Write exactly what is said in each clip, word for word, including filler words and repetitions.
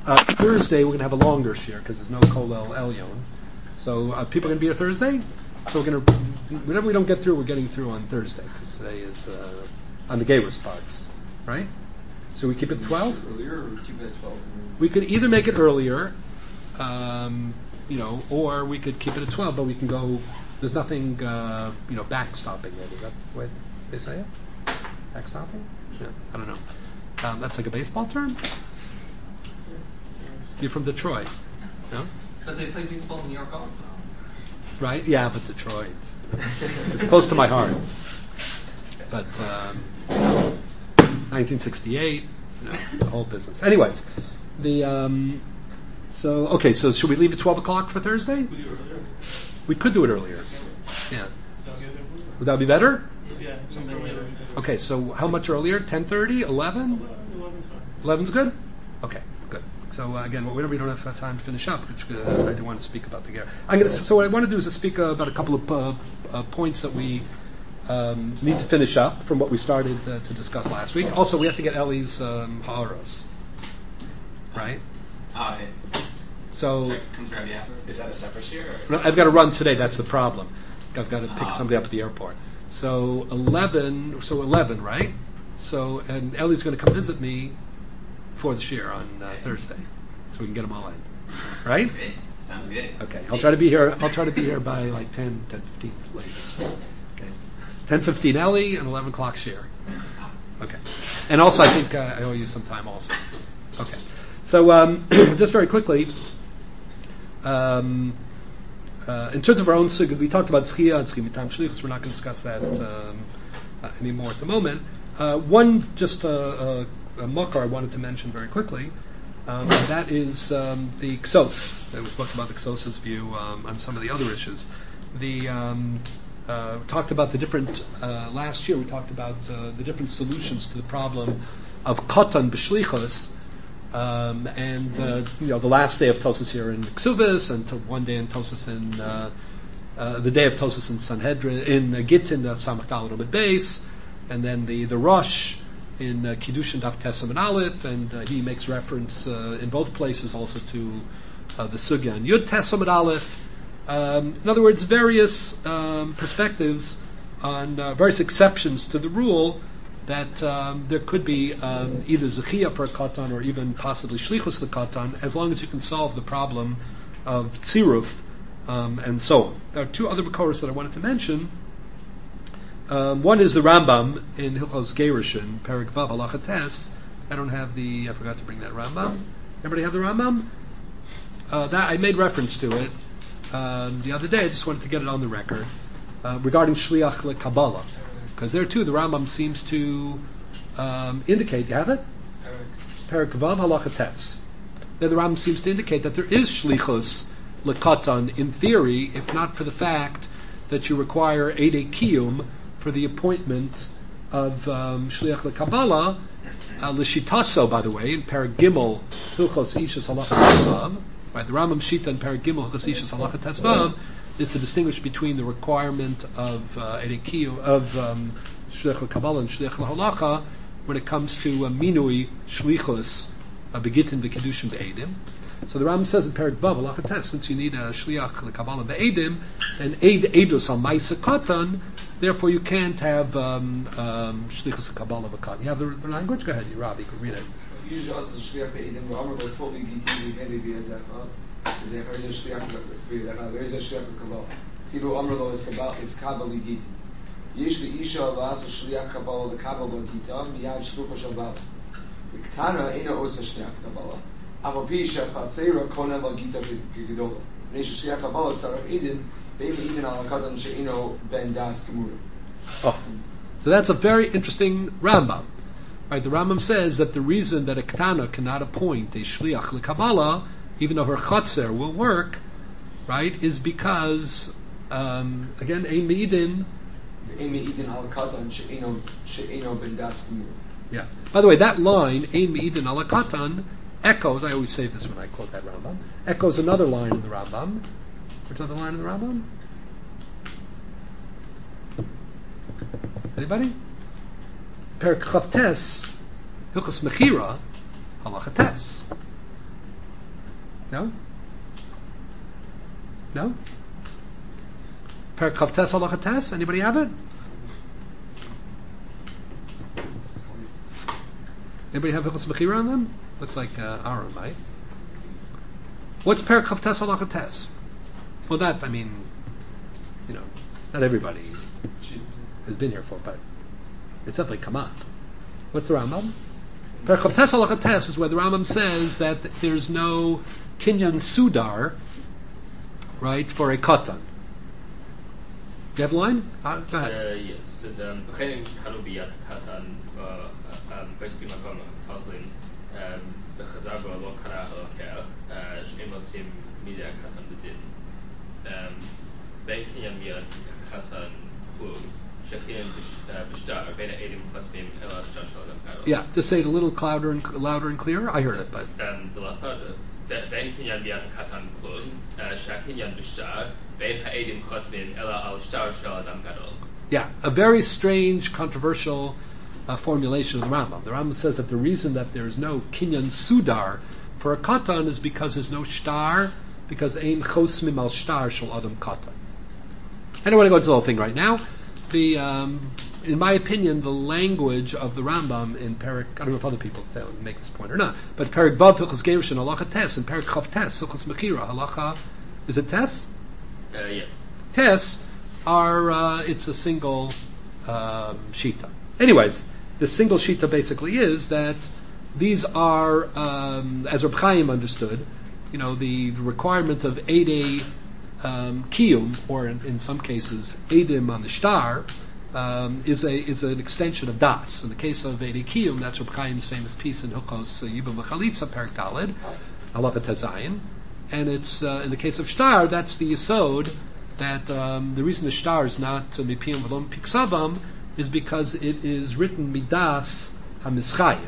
uh, Thursday we're going to have a longer shir because there's no Kolel Elyon. So uh, people are going to be here Thursday. So we're going to, whatever we don't get through, we're getting through on Thursday because today is uh, on the Gayrus parts, right? So we keep it twelve. Earlier, or keep it at twelve. We could either make it earlier, um, you know, or we could keep it at twelve. But we can go. There's nothing, uh, you know, backstopping it. Is that the way they say it? Backstopping? Yeah, I don't know. Um, that's like a baseball term? You're from Detroit, no? But they play baseball in New York also. Right? Yeah, but Detroit. It's close to my heart. But um, nineteen sixty-eight, you know, the whole business. Anyways, the um, so okay. So should we leave at twelve o'clock for Thursday? We do it earlier. We could do it earlier. Yeah. Sounds good. Would that be better? Yeah, something earlier. Okay. So how much earlier? Ten thirty? Eleven? eleven's fine. Eleven's good. Okay. Good. So uh, again, whenever we don't have time to finish up, which, uh, I do want to speak about the gear. I'm going to. So what I want to do is to speak uh, about a couple of uh, uh, points that we um, need to finish up from what we started uh, to discuss last week. Also, we have to get Ellie's um, ha'aros, right? Oh, okay. So Sorry, comes Rabbi after. Is that a separate share? Or? I've got to run today. That's the problem. I've got to pick Ah. somebody up at the airport. So eleven. So eleven, right? So and Ellie's going to come visit me for the shir on uh, Thursday, so we can get them all in, right? Good. Sounds good. Okay, I'll try to be here. I'll try to be here by like ten, ten fifteen latest. Okay, ten fifteen Ellie and eleven o'clock shir. Okay, and also I think uh, I owe you some time also. Okay, so um, just very quickly. Um, uh, in terms of our own sugya, we talked about tzchiyah and tzchiyah mitam shlichus. We're not going to discuss that um, uh, anymore at the moment. Uh, one just uh, uh, a makar I wanted to mention very quickly. Um, and that is um, the ksos. I was talking about the ksos's view um, on some of the other issues. The um, uh, we talked about the different uh, last year. We talked about uh, the different solutions to the problem of katan b'shlichus. Um, and uh, you know, the last day of Tosas here in Ksubis, and to one day in Tosas in uh, uh, the day of Tosas in Sanhedrin in uh, Gittin of Samach Daled Amud Beis, and then the the Rosh in uh, Kiddushin Daf Tesam and Aleph, and uh, he makes reference uh, in both places also to uh, the Sugya and Yud Tesam and Aleph. Um, in other words, various um, perspectives on uh, various exceptions to the rule that um, there could be um, either Zechiyah for a Katan or even possibly Shlichus the Katan, as long as you can solve the problem of Tziruf um, and so on. There are two other Makoros that I wanted to mention. Um, one is the Rambam in Hilchos Gerushin, Perek Vav Halacha Tes. I don't have the, I forgot to bring that Rambam. Everybody have the Rambam? Uh, that I made reference to it um, the other day. I just wanted to get it on the record uh, regarding Shliach le Kabbalah. Because there too, the Rambam seems to um, indicate. You have it? Perek Vav Halacha Tes. There, the Rambam seems to indicate that there is shlichus lekatan in theory, if not for the fact that you require eidei kiyum for the appointment of um, shliach lekabbalah. Uh, L'shitaso, by the way, in Perek Gimel Hilchos Ishus Halacha Tesvav, right? The Rambam Shita in Perek Gimel Hilchos Ishus Halacha Tesvav is to distinguish between the requirement of uh, Erekiyu, of um, Shliach Kabbalah and Shliach Halacha when it comes to uh, Minui Shlichus uh, Begitin V'Kedushin Be'edim. So the Rambam says in Perek Vav Halacha Tes, since you need a Shliach Kabbalah Be'edim and Eid Eidus Al Ma'aseh Katan, therefore you can't have um, um, Shlichus Kabbalah V'Katan. You have the, the language? Go ahead, you Rob, you can read it. Usually, also Shliach Be'edim, Amar Lo Tov Yigiti Yigedi V'Yadach. There is a shliach kabbalah. People amr lo is kabbalah. It's kabbalah git. Yesh li isha alas shliach kabbalah the kabbalah gita miyad shlucha shabbat. The ketana ina osa shliach kabbalah. Avapi shachatzera kona la gita gedola. Nesh shliach kabbalah tzarach idin beim idin al katan sheino ben das gemura. Oh, so that's a very interesting Rambam. Right, the Rambam says that the reason that a ketana cannot appoint a shliach lekabbalah, even though her chotzer will work, right, is because, um, again, ein meidin. Ein meidin al katan sheino sheino ben das gemura. Yeah. By the way, that line, ein meidin al katan, echoes, I always say this when I quote that Rambam, echoes another line in the Rambam. Which other line in the Rambam? Anybody? Perek Chav Tes, Hilchos Mechira, Halacha Tes. No? No? Perek Chav Tes Halacha Tes? Anybody have it? Anybody have Hilchos Mechira on them? Looks like uh, Aaron might. What's Perek Chav Tes Halacha Tes? Well, that, I mean, you know, not everybody has been here for, but it's definitely come up. What's the Rambam? Perek Chav Tes Halacha Tes is where the Rambam says that there's no Kinyan Sudar, right, for a katan. Do you have a line? Uh, go ahead. Uh, yes, it's um, beginning Hanubiyat Katan, um, basically my comment Taslin, um, the Chazaba lo Kara Halakher, Shnemotim Media Katan Bidin, um, Ben Kinyan Miyat Katan Hu, Shakin Bishtar, Ben Edim Fasbim, Ela Shtar Shalom. Yeah, just say it a little louder and louder and clearer. I heard it, but um, the last part. Ben Kinyan Miyat Katan Klun, Shakinyan Bishtar, Ben Ha'edim Chasbim, Ela Al Shtar Shal Adam Gadol. yeah, a very strange, controversial uh, formulation of the Rambam. The Rambam says that the reason that there is no Kinyan Sudar for a katan is because there's no shtar, because Ein Chosmim Al Shtar Shal Adam Katan. I don't want to go into the whole thing right now. The, um, in my opinion, the language of the Rambam in Perek, I don't know if other people make this point or not, but Perek Vav Hilchos Gerushin Halacha Tes and Perek Chav Tes Hilchos Mechira Halacha, is it Tes? Uh, yeah. Tes are, uh, it's a single um, shita. Anyways, the single shita basically is that these are, um, as Reb Chaim understood, you know, the, the requirement of Eidei um, Kiyum, or in, in some cases Eidim on the Shtar, um, is a is an extension of Das. In the case of Eidei Kiyum, that's Reb Chaim's famous piece in Hilchos uh, Yibam V'Chalitza Perek Daled, Halacha Tezayin, and it's uh, in the case of Shtar, that's the Yesod, that um, the reason the Shtar is not Mipiyam V'Lom Piksavam is because it is written Midas HaMischayev.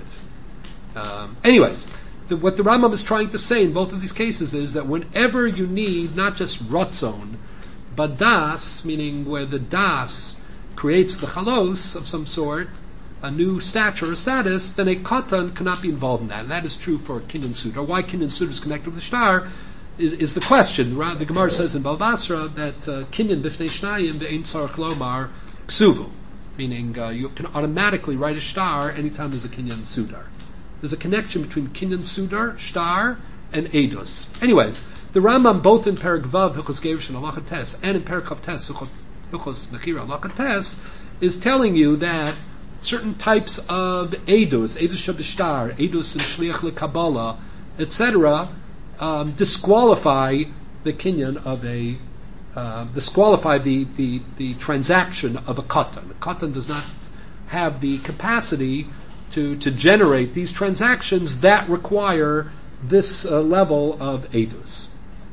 Um, anyways, the, what the Rambam is trying to say in both of these cases is that whenever you need not just Ratzon, but Das, meaning where the Das creates the Chalos of some sort, a new stature or status, then a Katan cannot be involved in that. And that is true for Kinyan Sudar. Why Kinyan Sudar is connected with the Shtar is, is the question. The, the Gemara says in Balbasra that uh, Kinyan Bifnei Shnayim Ve'ein Tzarech Lomar Ksuvu, meaning uh, you can automatically write a Shtar anytime there's a Kinyan Sudar. There's a connection between Kinyan Sudar, Shtar, and Eidos. Anyways, the Rambam, both in Perek Vav, Hilchos Gerushin Halacha Tes, and in Perek Chav Tes, Hilchos Mechira Halacha Tes, is telling you that certain types of Eidos, Eidos Shabishtar, Eidos in Shliach LeKabbalah, et cetera, um, disqualify the Kinyan of a, uh, disqualify the, the, the transaction of a Katan. A Katan does not have the capacity to, to generate these transactions that require this uh, level of Eidos.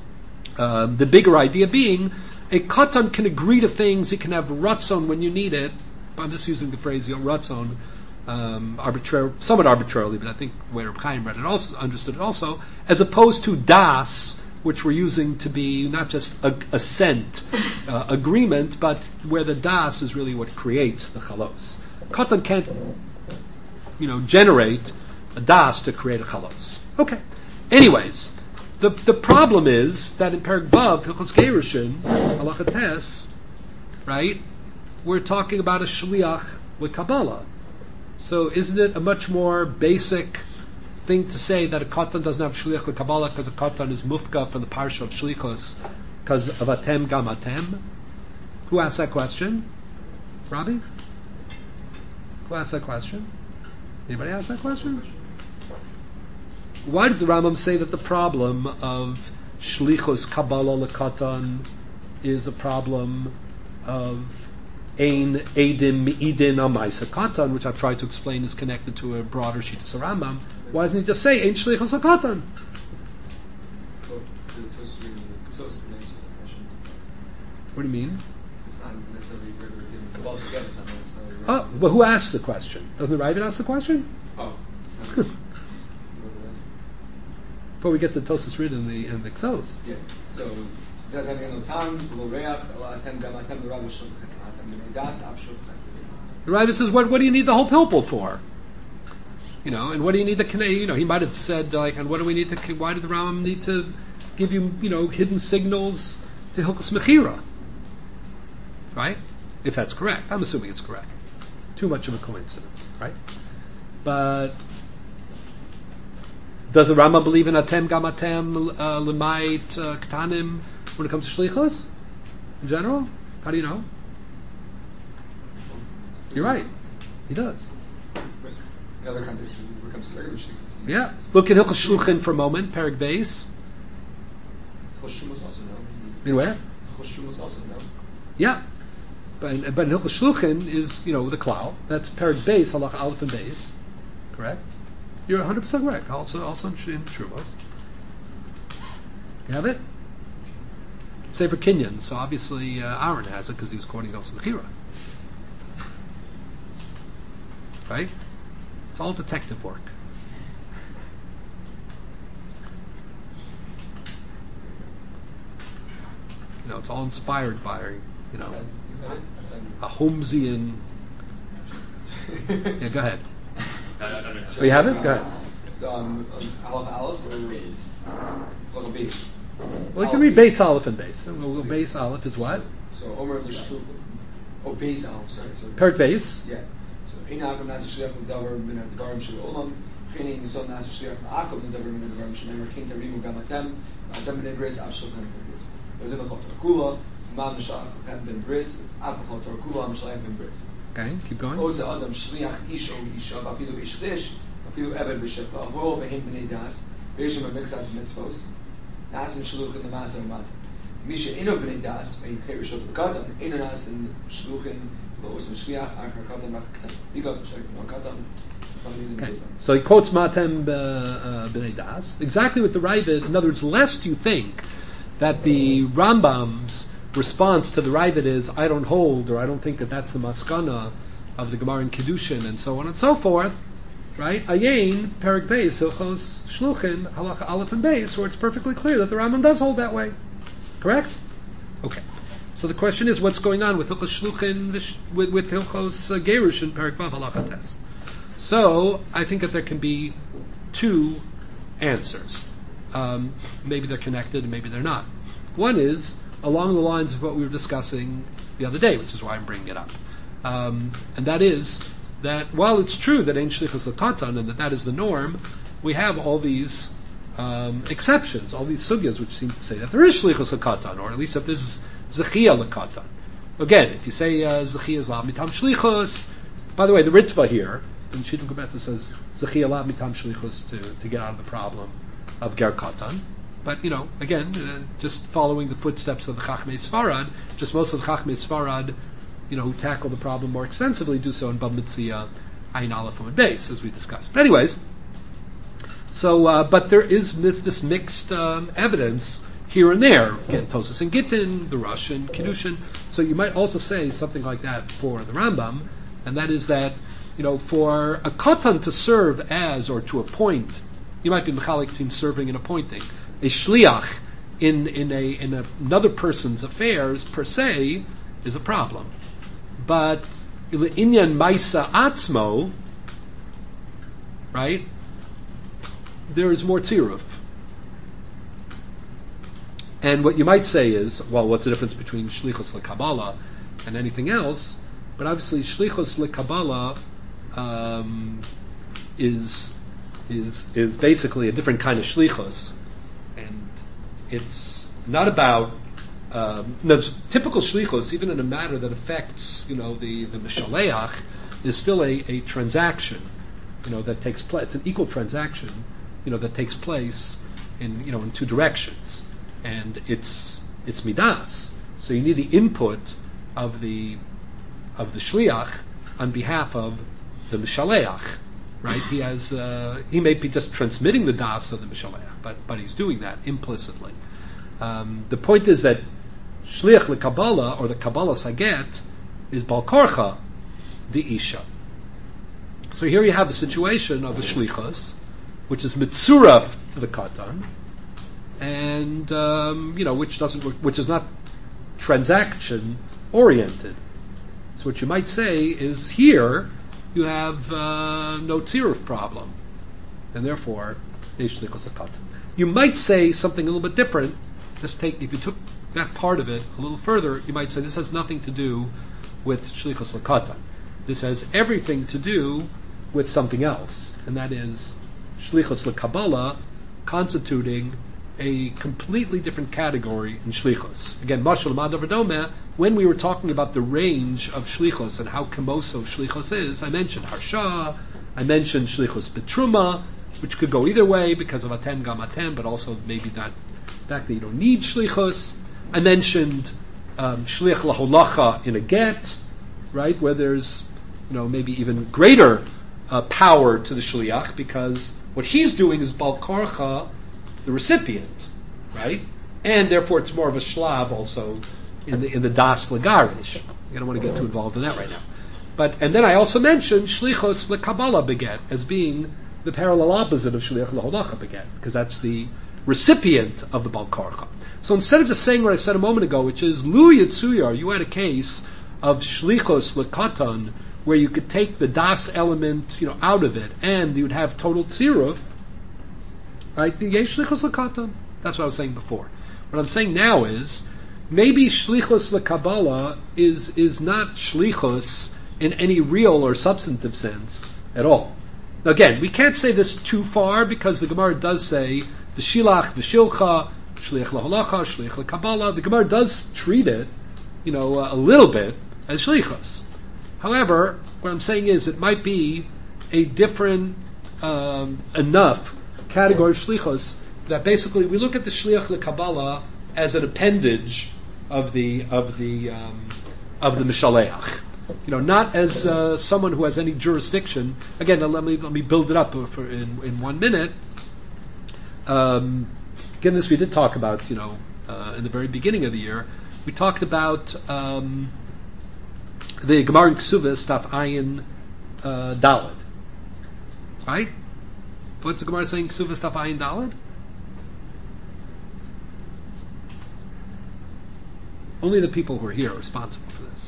Um, the bigger idea being, a Katan can agree to things, he can have Ratzon when you need it. I'm just using the phrase you know, Ratzon um, arbitrar- somewhat arbitrarily, but I think the way Reb Chaim read it also, understood it also, as opposed to Das, which we're using to be not just a, assent, uh, agreement, but where the Das is really what creates the Chalos. Katan can't, you know, generate a Das to create a Chalos. Okay. Anyways, the the problem is that in Perek Vav, Hilchos Gerushin, Halacha Tes, right, we're talking about a Shliach with Kabbalah. So isn't it a much more basic thing to say that a Katan doesn't have Shliach with Kabbalah because a Katan is Mufka from the Parsha of Shlichos because of Atem Gam Atem? Who asked that question? Robbie? Who asked that question? Anybody ask that question? Why does the Rambam say that the problem of Shlichus Kabbalah Lekatan is a problem of Ein Eidim Me'idin Amaisa Katan, which I've tried to explain is connected to a broader Shittas Rambam? Why doesn't he just say Ein Shlichus Katan? What do you mean? It's not necessarily regular given Kabbalah again. It's not necessarily regular. Oh, well, who asked the question? Doesn't the Ravid ask the question? Oh. Before we get to Tosas Rid and the and the Ksos. Yeah. So that having no time, below Reach, Atem Gam Atem the Rabbi Shulchan, Atem Medas Av Shulchan. The Ravid says, what what do you need the whole pilpul for? You know, and what do you need the K'nai? You know, he might have said like, and what do we need to? Why did the Rambam need to give you, you know, hidden signals to Hilchos Mechira? Right? If that's correct, I'm assuming it's correct. Too much of a coincidence, right? But does the Rambam believe in atem gam atem uh, lemait uh, ktanim when it comes to shlichus in general? How do you know? You're right. He does. In other contexts, when it comes to regular shlichus. Yeah. Look at Hilchos Shluchin for a moment. Perek Beis. Choshumas also no. In where? Choshumas also no. Yeah. But, but Hilchos Shluchin is, you know, the klal. That's Perek Beis, halacha aleph and beis. Correct? You're one hundred percent correct. Also, also in Shuvos. You have it? Sefer Kinyan. So obviously uh, Aaron has it because he was quoting Elsa Mechira. Right? It's all detective work. You know, it's all inspired by, you know, a Holmesian. Yeah, go ahead. I don't, I don't know. Oh, you have it? Go ahead. Um, Aleph Aleph or Beis? Well, Beis. Well, you can read Beis Aleph and Beis. Well, Beis Aleph is what? So Omer B'Shluchim. Oh, Beis Aleph. Sorry. sorry. Perek Beis. Yeah. So Einagam Nas Shliach L'Davar Min HaDvarim Shel Olam. Chini Yisod Nas Shliach L'Akom L'Davar Min HaDvarim Shel Olam. Kin Tarimu Gam Atem. Atem Ben Bris Av Shulchan Ben Bris. Ozim Achot Torkula. Mam Nishach Ben Bris. Av Achot Torkula. Mishalayim Ben Bris. Okay, keep going. Oze Adam Shliach Ish O Isha. Afilu Ish Zish. Afilu Eved B'Shekla. Avro Behin B'nei Das. Beishim HaMiksas Mitzvos. Nas and Shluch in the Maser Mat. Misha Ino B'nei Das. Behin Kerish of the Katan. Ino Nas and Shluchin. Loos and Shliach. Akar Katan. Bigat Shek Katan. Okay. So he quotes Matem uh, B'nei Das. Exactly what the Ravid, in other words, lest you think that the Rambam's response to the Ravid is, I don't hold, or I don't think that that's the maskana of the Gemara in Kedushin, and so on and so forth, right? Ayin, Perek Beis, Hilchos Shluchin, Halacha Aleph and Beis, where it's perfectly clear that the Rambam does hold that way. Correct? Okay. So the question is, what's going on with Hilchos Shluchin, with, with Hilchos uh, Gerush and Perek Vav Halacha Tes? So, I think that there can be two answers. Um, maybe they're connected, and maybe they're not. One is along the lines of what we were discussing the other day, which is why I'm bringing it up. Um, and that is that while it's true that Ein Shlichus L'Katan and that that is the norm, we have all these um, exceptions, all these sugyas which seem to say that there is Shlichus L'Katan, or at least that there's Zechiyah L'Katan. Again, if you say uh, Zechiyah is La Mitam Shlichus, by the way, the Ritva here, in Shittim Gebetza says Zechiyah La Mitam Shlichus to, to get out of the problem of Ger Katan. But, you know, again, uh, just following the footsteps of the Chachmei Sfarad, just most of the Chachmei Sfarad, you know, who tackle the problem more extensively, do so in Bab Mitzia, Ayin Aleph and Beis, as we discussed. But anyways, so, uh, but there is this, this mixed um, evidence here and there. Again, Tosas and Gittin, the Rosh and Kiddushin. So you might also say something like that for the Rambam, and that is that, you know, for a Katan to serve as, or to appoint, you might be mechalik between serving and appointing. A shliach in in a in a, another person's affairs per se is a problem, but inyan maisa atzmo, right? There is more tziruf, and what you might say is, well, what's the difference between shlichus lekabbalah and anything else? But obviously, shlichus lekabbalah um, is is is basically a different kind of shlichus. And it's not about um, no, typical shlichus, even in a matter that affects, you know, the the mishaleach, is still a, a transaction, you know, that takes place. It's an equal transaction, you know, that takes place in you know in two directions, and it's it's midas. So you need the input of the of the shliach on behalf of the mishaleach. Right, he has. Uh, he may be just transmitting the das of the mishaleach, but but he's doing that implicitly. Um, the point is that shliach lekabbalah, or the kabbalah saget, is balkorcha the isha. So here you have a situation of a shlichus, which is mitzuraf to the katan, and um, you know which doesn't, which is not transaction oriented. So what you might say is here. you have uh, no tziruf problem, and therefore yesh shlichus lekatan. You might say something a little bit different. Just take if you took that part of it a little further, you might say this has nothing to do with shlichus lekatan. This has everything to do with something else, and that is shlichus lekabbalah, constituting a completely different category in shlichus. Again, mashal madav v'domeh. When we were talking about the range of shlichus and how kamoso shlichus is, I mentioned harsha, I mentioned shlichus betruma, which could go either way because of atem gam atem, but also maybe that fact that you don't need shlichus. I mentioned um, shlich laholacha in a get, right, where there's, you know, maybe even greater uh, power to the shliach because what he's doing is bal korcha, the recipient, right, and therefore it's more of a shlav also in the in the das legarish. I don't want to get too involved in that right now. But and then I also mentioned shlichos lekabbalah beget as being the parallel opposite of shliach laholacha beget because that's the recipient of the bal korcha. So instead of just saying what I said a moment ago, which is lu yitzuyar, you had a case of shlichos lekatan where you could take the das element, you know, out of it, and you would have total tziruf, right? The yesh shlichos lekatan. That's what I was saying before. What I'm saying now is maybe shlichos lekabbalah is is not shlichos in any real or substantive sense at all. Now again, we can't say this too far because the Gemara does say the shilach v'shilcha, shliach laholacha, shliach lekabbalah. The Gemara does treat it, you know, a little bit as shlichos. However, what I'm saying is it might be a different um, enough category of shlichos that basically we look at the shliach lekabbalah as an appendage of the of the um, of the mishaleach. You know, not as uh, someone who has any jurisdiction. Again, let me let me build it up for in, in one minute. Um, again, this we did talk about. You know, uh, in the very beginning of the year, we talked about um, the Gemara in Ksuvas Taf Ayin uh, Daled. Right? What's the Gemara saying? Ksuvas Taf Ayin Daled. Only the people who are here are responsible for this.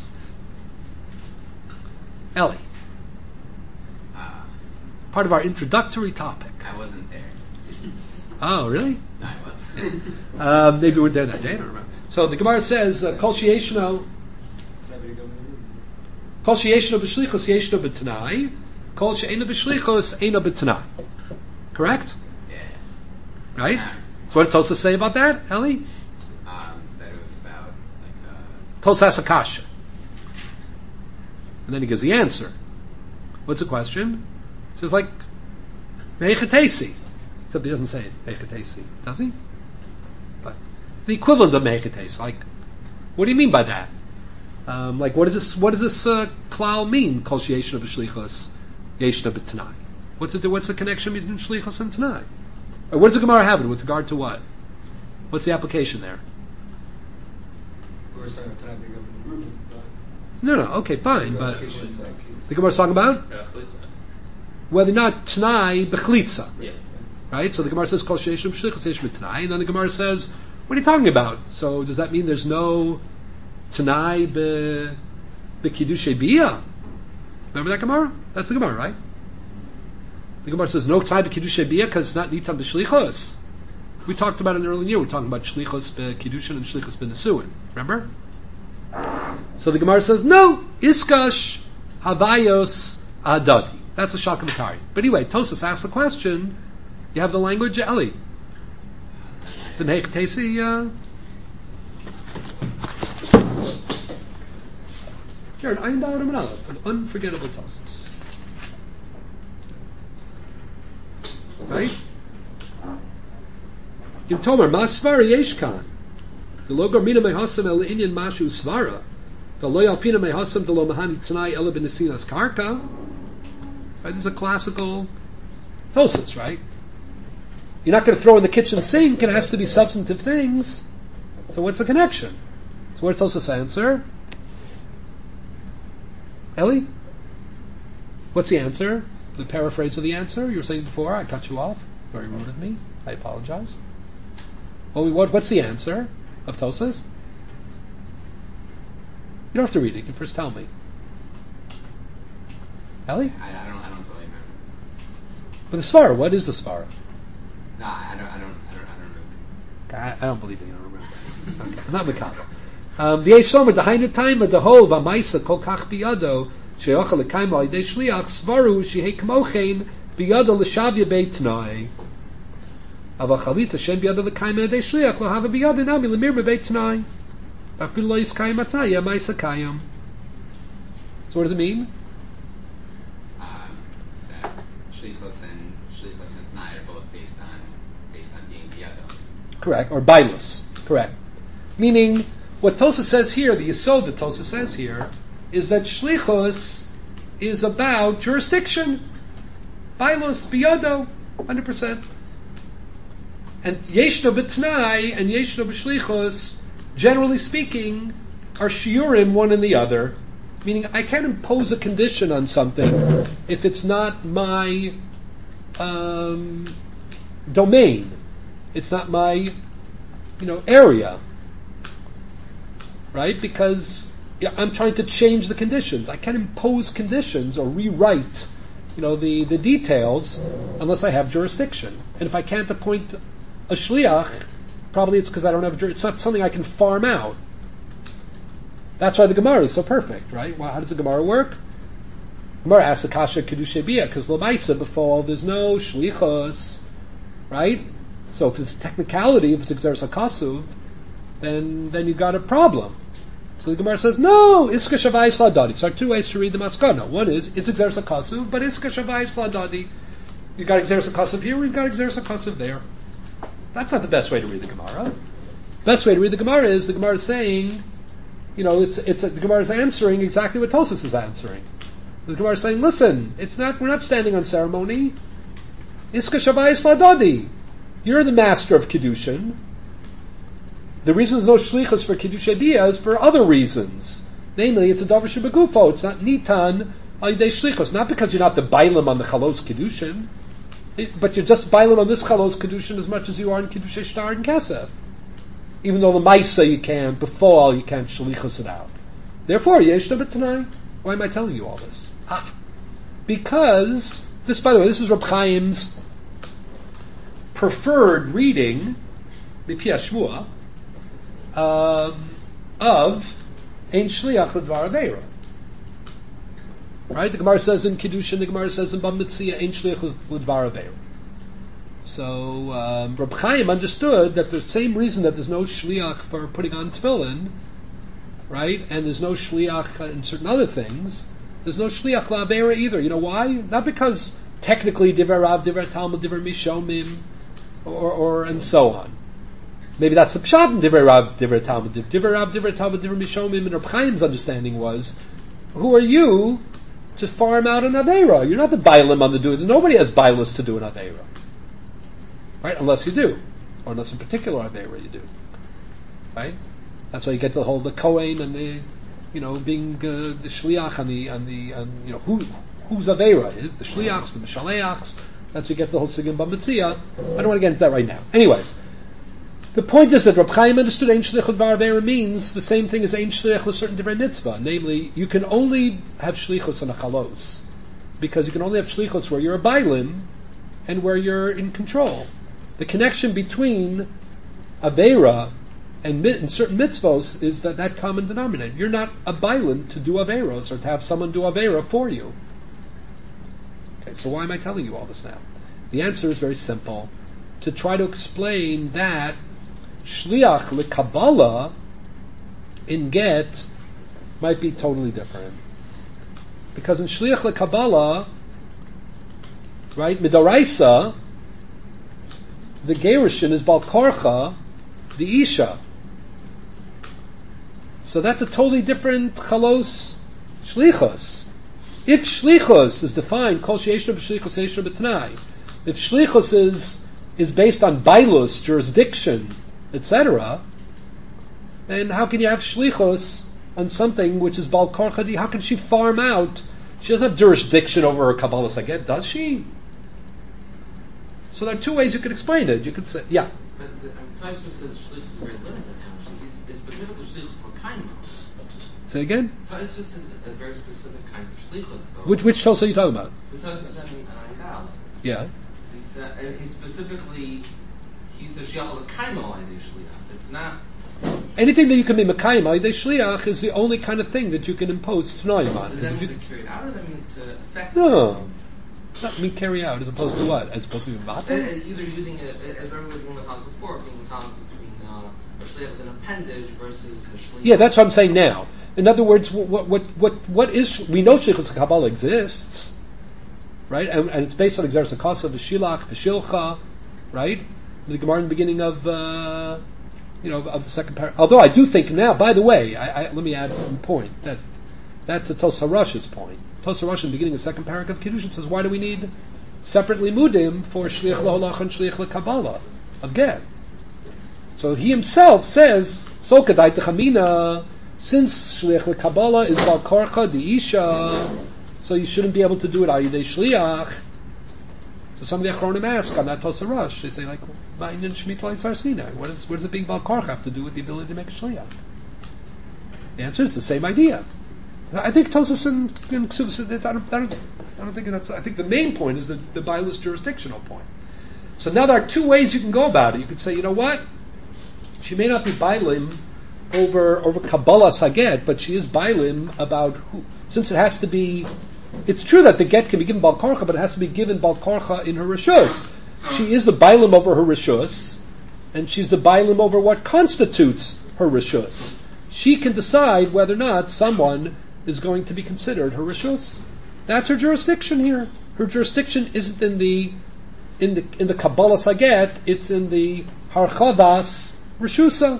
Ellie. Uh, Part of our introductory topic. I wasn't there. Oh, really? No, I wasn't. Um, maybe we were there that day, I don't remember. So the Gemara says, Kol sheyeshno Kol sheyeshno b'shlichos yeshno b'tanai, Kol she'eno b'shlichos eno b'tanai. Correct? Yeah. Right? Um, So what did Tosa say about that, Ellie? um, that it was about, like, uh, Tosa asks a kasha. And then he gives the answer. What's the question? He says like, Meichetesi. Except he doesn't say it, Meichetesi. Does he? But the equivalent of Meichetesi. Like, what do you mean by that? Um, like, what does this, what does this, uh, klal mean? Kol sheyeshna b'shlichos, yeshna b'tanai. What's the, what's the connection between shlichos and tanai? Or what does the Gemara have it with regard to what? What's the application there? We were saying time to go to the room, but No, no, okay, fine, but applications like the Gemara's talking about Uh, chalitza. whether or not Tanai bechlitza, Yeah. right? So the Gemara says kol sheish b'shlichus sheish b'tanai, and then the Gemara says, what are you talking about? So does that mean there's no Tanai be b'kiddushay biyah? Remember that Gemara? That's the Gemara, right? The Gemara says no Tanai b'kiddushay biyah because it's not nitam b'shlichus. We talked about it in the early year. We're talking about shlichus b'kiddushin and shlichus b'nesuin. Remember? So the Gemara says, no, iskash havayos adadi. That's a shakamatari. But anyway, Tosas asks the question, you have the language, Eli. The Meichetesi, uh... Jared, Ayin Daled Amud Aleph, an unforgettable Tosas. Right? Yim Tomer, Ma Svara Yesh Kan. The logo mina mehasam el inyan mashu svara. The lo yalpina mehasam the lo mahani tanai ela benesinas karka. Right, this is a classical Tosas, right? You're not going to throw in the kitchen sink. It has to be substantive things. So what's the connection? So what's Tosas answer? Ellie? What's the answer? The paraphrase of the answer you were saying before. I cut you off. Very rude of me. I apologize. Well, what, what's the answer of Tosas? You don't have to read it. You can first tell me. Ellie? I, I don't I don't totally remember. But the Svara, what is the Svara? No, I don't I don't I don't I don't remember. I, I don't believe you. I don't remember. Okay. I'm not Mikado. Um, the Yeshlomer, the Hainu Taima, the Hov, Amaisa, Kol Kach Biyado, Sheochel Lekaima, Yidei Shliach, Svaru, Shehei Kmochein, Biyado L'Shavya Beitnai. Ava Chalitza, Shem Biyado Lekaima, Yidei Shliach, Lo Hava Biyado Nami, Lemir Beitnai. Afil Lo Yiskayim Atzai, Amaisa Kayam. So what does it mean? Um, that Shlichus and Shlichus and Tanai are both based on based on being Biyado. Correct, or Bailus. Correct. Meaning, what Tosa says here, the Yesod that Tosa says here, is that Shlichus is about jurisdiction. Bailus, Biyado, one hundred percent. And Yeshno B'Tnai and Yeshno B'Shlichus, generally speaking, are shiurim one and the other. Meaning, I can't impose a condition on something if it's not my um, domain. It's not my, you know, area. Right? Because yeah, I'm trying to change the conditions. I can't impose conditions or rewrite, you know, the, the details unless I have jurisdiction. And if I can't appoint a shliach, probably it's because I don't have jurisdiction. It's not something I can farm out. That's why the Gemara is so perfect, right? Well, how does the Gemara work? Gemara asks Akasha Kedusha Bia, because Lamaisa befall, there's no shlichos, right? So if it's technicality, if it's Exeris HaKasuv, then then you got a problem. So the Gemara says, no, Iska Shavai Sladadi. So there are two ways to read the Maskana. One is, it's Exeris HaKasuv, but Iska Shavai Sladadi. You got Exeris HaKasuv here, we've got Exeris HaKasuv there. That's not the best way to read the Gemara. The best way to read the Gemara is, the Gemara is saying, you know, it's it's a, the Gemara is answering exactly what Tosas is answering. The Gemara is saying, listen, it's not we're not standing on ceremony. Iska Shavai Sladadi. You're the master of Kiddushin. The reason there's no shlichus for Kiddush Bia is for other reasons. Namely, it's a davar shebegufo. It's not nitan al yidei shlichus. Not because you're not the bailim on the chalos Kiddushin, it, but you're just bailim on this chalos Kiddushin as much as you are in Kiddush Shtar and Kesef. Even though the Maisa you can't, before you can't shlichus it out. Therefore, yesh b'tanai. Why am I telling you all this? Ah, because this, by the way, this is Reb Chaim's preferred reading, Mipi Shmua, um, of Ein Shliach L'Dvar Aveira. Right? The Gemara says in Kiddushin, the Gemara says in Bam Mitzia, Ein Shliach L'Dvar Aveira. So um, Reb Chaim understood that the same reason that there's no shliach for putting on tefillin, right, and there's no shliach in certain other things, there's no shliach la'avera either. You know why? Not because technically divrei Rav, divrei Talmud, divrei Mishomim, or, or and so on. Maybe that's the pshat in divrei Rav, divrei Talmud, divrei Rav, divrei Talmud, divrei Mishomim. And Reb Chaim's understanding was, who are you to farm out an avera? You're not the bailim on the do. Nobody has bailis to do an avera. Right? Unless you do. Or unless in particular Aveira you do. Right? That's why you get to the whole, the Kohen and the, you know, being uh, the Shliach and the, and the, and, you know, who, whose Aveira is, the Shliachs, the Mishaleachs. That's why you get to the whole Sigim B'Metzia. I don't want to get into that right now. Anyways, the point is that Reb Chaim understood Ein Shliach L'Dvar Aveira means the same thing as Ein Shliach L'Certain Divrei Mitzvah. Namely, you can only have Shlichus on a Chalos. Because you can only have Shlichus where you're a Bailim and where you're in control. The connection between Aveira and, mit- and certain mitzvos is that that common denominator. You're not a bailim to do Aveiros or to have someone do Aveira for you. Okay, so why am I telling you all this now? The answer is very simple. To try to explain that Shliach LeKabbalah in Get might be totally different. Because in Shliach LeKabbalah, right, Midoraisa, the Gerushin is Bal Korcha, the Isha. So that's a totally different Chalos Shlichus. If Shlichus is defined, Kol Sheishna B'Shlichus Sheishna B'Tnai, if Shlichus is, is based on Bailus, jurisdiction, et cetera, then how can you have Shlichus on something which is Bal Korcha? How can she farm out? She doesn't have jurisdiction over her Kabbalah Saget, does she? So there are two ways you could explain it. You could say, yeah. But the, I mean, Tosfos says shlichus is very limited. Actually, he's, it's specifically shlichus l'kaima. Say again? Tosfos is a very specific kind of shlichus, though. Which which Tosfos are you talking about? The Tosfos is in Anayidal. Yeah. He's, uh, he specifically, he's a shiach l'kaima line shliach. It's not. Anything that you can be mekayim al yidei shliach is the only kind of thing that you can impose tanoim on. Does that mean to carry it out, or that means to affect? No, not me carry out as opposed to what? As opposed to Uh, matam. either using it as everyone was doing with Tom before, being Tom between uh, a shliach as an appendage versus a shliach. Yeah, that's what I'm saying now. In other words, what what what what is we know shlichus kabbalah exists, right? And, and it's based on exeris hakasa, the shilach, the shilcha, right? The Gemara in the beginning of. Uh, You know, of the second paragraph. Although I do think now, by the way, I, I, let me add one point. That that's a Tosar Rosh's point. Tosar Rosh in the beginning of the second paragraph of Kiddushin says, why do we need separately mudim for shliach laholach and shliach lekabbalah of Ged? So he himself says, so kadai techamina, since shliach lekabbalah is bal korcha the isha, so you shouldn't be able to do it al yidei shliach. So some of the Achronim ask on that Tosar Rosh, they say like, what does what does it being Bal Korcha have to do with the ability to make a shliach? The answer is the same idea. I think Tosas and, and Ksuvas, I don't, I don't, I don't think that's. I think the main point is the the Bailis jurisdictional point. So now there are two ways you can go about it. You could say, you know what, she may not be Bailim over over Kabbalah Saget, but she is Bailim about who. Since it has to be. It's true that the get can be given Bal Korcha, but it has to be given Bal Korcha in her Rishus. She is the Bailim over her Rishus, and she's the Bailim over what constitutes her Rishus. She can decide whether or not someone is going to be considered her Rishus. That's her jurisdiction here. Her jurisdiction isn't in the in the in the Kabbalah Saget, it's in the Harchavas Rishusa.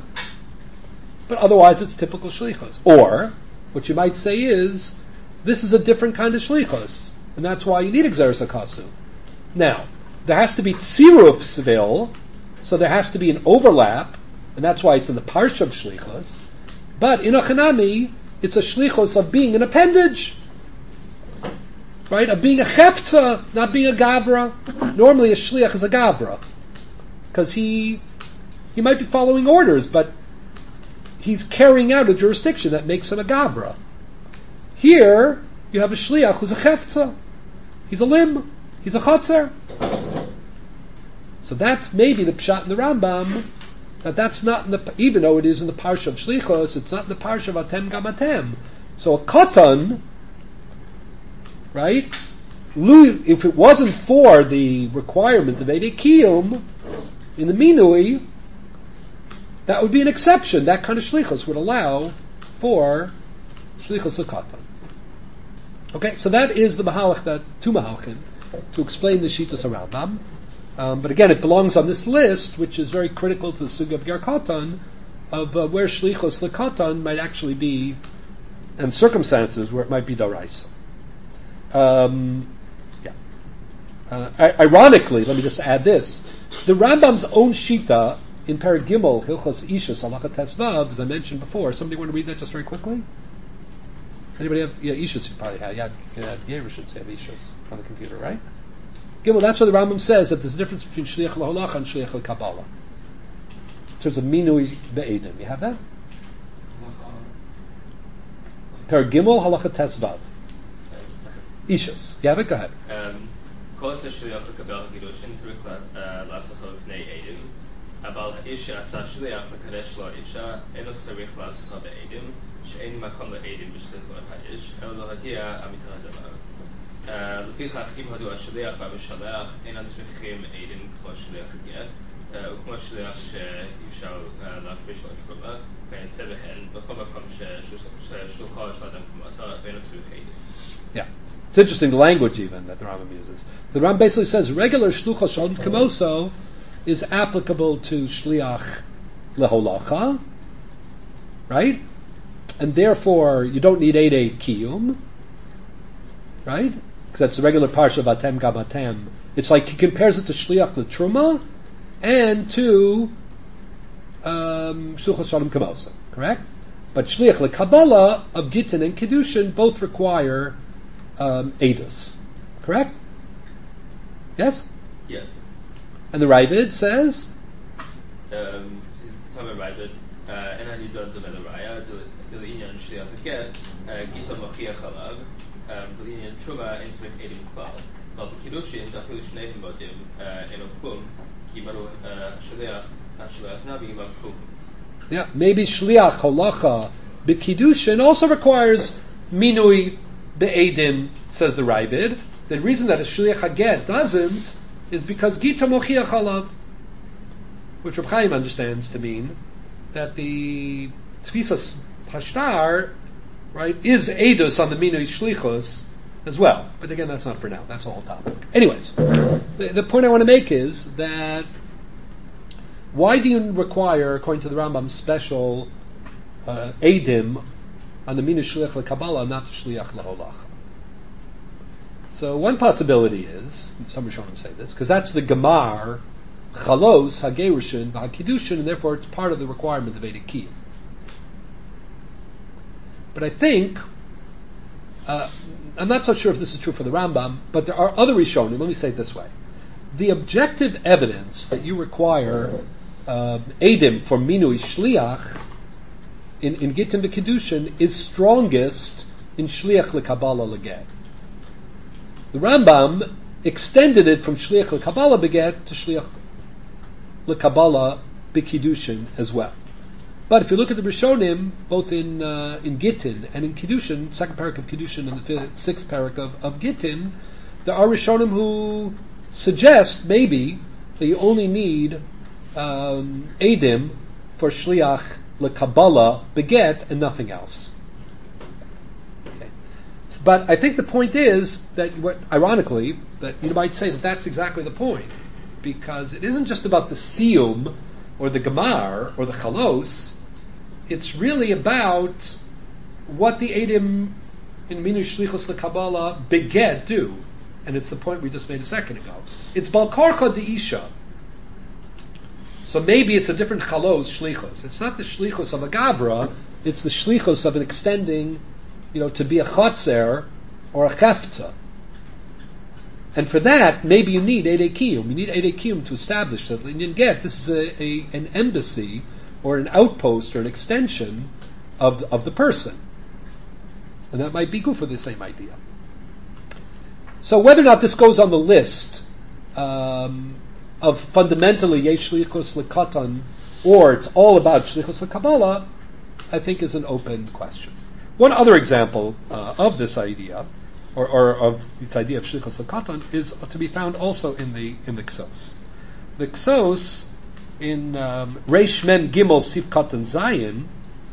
But otherwise it's typical Shlichus. Or, what you might say is, this is a different kind of shlichus, and that's why you need exeris hakasu. Now, there has to be tziruf svil, so there has to be an overlap, and that's why it's in the parsha of shlichus. But in a chanami, it's a shlichus of being an appendage, right? Of being a chefza, not being a gavra. Normally, a shliach is a gavra, because he he might be following orders, but he's carrying out a jurisdiction that makes him a gavra. Here, you have a shliach who's a chefza. He's a limb. He's a chotzer. So that's maybe the pshat in the Rambam, that that's not in the, even though it is in the parsha of shlichos, it's not in the parsha of atem gamatem. So a katan, right? If it wasn't for the requirement of Eidei Kiyum in the minui, that would be an exception. That kind of shlichos would allow for shlichos a katan. Okay, so that is the mahalach, that two mahalchim to explain the Shitas Rambam. Um, but again, it belongs on this list, which is very critical to the sugya of Ger Katan, of uh, where shlichos lekatan might actually be, and circumstances where it might be daraisa. Um, yeah. Uh, I- ironically, let me just add this: the Rambam's own shita in Perek Gimel Hilchos Ishus Halacha Tesvav, as I mentioned before. Somebody want to read that just very quickly? Anybody have? Yeah, Ishus you probably have. Yeah, yeah, Yerush should have Ishus on the computer, right? Gimel, that's what the Rambam says, that there's a difference between Shliach LaHolach and Shliach LaKabbalah. In terms of Minui Be'edim. You have that? Per Gimel Halacha Tesvav. Ishus. You have it? Go ahead. כל השליח לקבל הקידושין צריך לעשותו לפני עדים, אבל האיש שעשה שליח לקדש לו אישה, אינו צריך לעשותו בעדים, שאין מקום לעדים בשליחות האיש, אלא להודיע אמיתת הדבר. לפיכך, אם הודו השליח והמשלח, אינם צריכים עדים כמו שליח הגט, וכמו שליח שאפשר להפריש לו תרומה, ויצא בהן, בכל מקום ששלוחו של אדם כמותו, ואינו צריך עדים. Yeah. It's interesting, the language even that the Rambam uses. The Rambam basically says regular shlucha shalom kamoso is applicable to shliach leholacha, right? And therefore you don't need eidei kiyum, right? Because that's the regular parsha of atem gamatem. It's like he compares it to shliach letruma and to um, shlucha shalom kamoso, correct? But shliach lekabbalah of gittin and kedushin both require Um, Eidos. Correct? Yes? Yeah. And the Ravid says, כתב הרייבד, אין אני דוד זמן הראיה, זה לעניין שליח הגט, גיסו מוכיח עליו, ולעניין תשובה אין צריך עדים כלל. אבל בקידושין, זה אפילו שניהם מודים, אינו כלום, כי מרו השליח, השליח נביא עם כלום. Yeah, maybe shliach halacha b'kiddushin also requires minui be'edim, says the Raibid. The reason that a shliach haget doesn't is because gita mochiach alav, which Reb Chaim understands to mean that the tfisas hashtar, right, is edus on the minui shlichus as well. But again, that's not for now. That's a whole topic. Anyways, the, the point I want to make is that why do you require, according to the Rambam, special uh, edim on the minui shliach lekabbalah, not the shliach laholacha? So one possibility is, and some Rishonim say this, because that's the gemar chalos hagerushin v'hakidushin, and therefore it's part of the requirement of edikiyah. But I think, uh, I'm not so sure if this is true for the Rambam, but there are other Rishonim. Let me say it this way: the objective evidence that you require uh, edim for minui shliach in in gittin v'kedushin is strongest in shliach lekabbalah leget. The Rambam extended it from shliach lekabbalah beget to shliach lekabbalah b'kiddushin as well. But if you look at the Rishonim, both in uh, in Gittin and in Kiddushin, second parak of Kiddushin and the fifth, sixth parak of, of Gittin, there are Rishonim who suggest maybe that you only need um, edim for shliach lekabbalah beget and nothing else. Okay. But I think the point is that, what, ironically, that you might say that that's exactly the point, because it isn't just about the siyum or the gemar or the chalos. It's really about what the edim in minui shlichus lekabbalah beget do, and it's the point we just made a second ago. It's balkarcha deisha. So maybe it's a different chalos shlichus. It's not the shlichus of a gavra. It's the shlichus of an extending, you know, to be a chotzer or a chefza. And for that, maybe you need Eidei Kiyum. You need Eidei Kiyum to establish that you get this is a, a an embassy or an outpost or an extension of of the person. And that might be good for the same idea. So whether or not this goes on the list um, of fundamentally Yesh Shlichus L'Katan, or it's all about Shlichus L'Kabbalah, I think is an open question. One other example uh, of this idea, Or, or of this idea of shlichus lekatan, is to be found also in the in the Ksos. The Ksos in um, Reish Mem Gimel Sif Katan Zayin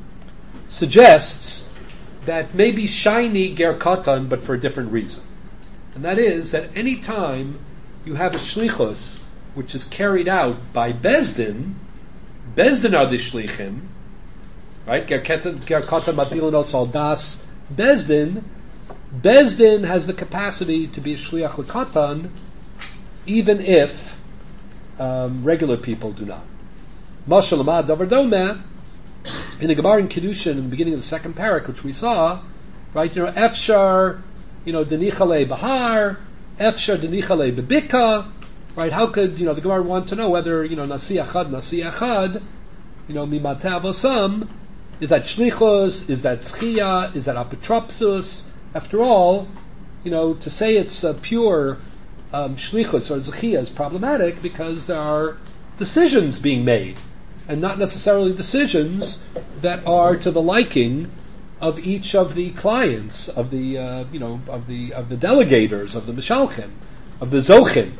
suggests that maybe shiny ger katan, but for a different reason, and that is that any time you have a shlichus which is carried out by Bezdin, Bezdin are the shlichim, right? Ger katan ger katan matilin al das Bezdin. Bezdin has the capacity to be a shliach lekatan, even if um, regular people do not. Mashal Amad Davar Domeh, in the Gemara in Kiddushin, in the beginning of the second parak, which we saw, right? You know, Efshar, you know, Denichale Bahar, Efshar Denichale Bebika, right? How could, you know, the Gemara want to know whether, you know, Nasi Achad, Nasi Achad, you know, Mimata Avosam, is that shlichus, is that tzchiyah, is that apotropsis? After all, you know, to say it's a pure um, shlichus or zechiyah is problematic because there are decisions being made, and not necessarily decisions that are to the liking of each of the clients, of the uh, you know, of the of the delegators, of the mishalchim, of the zochim.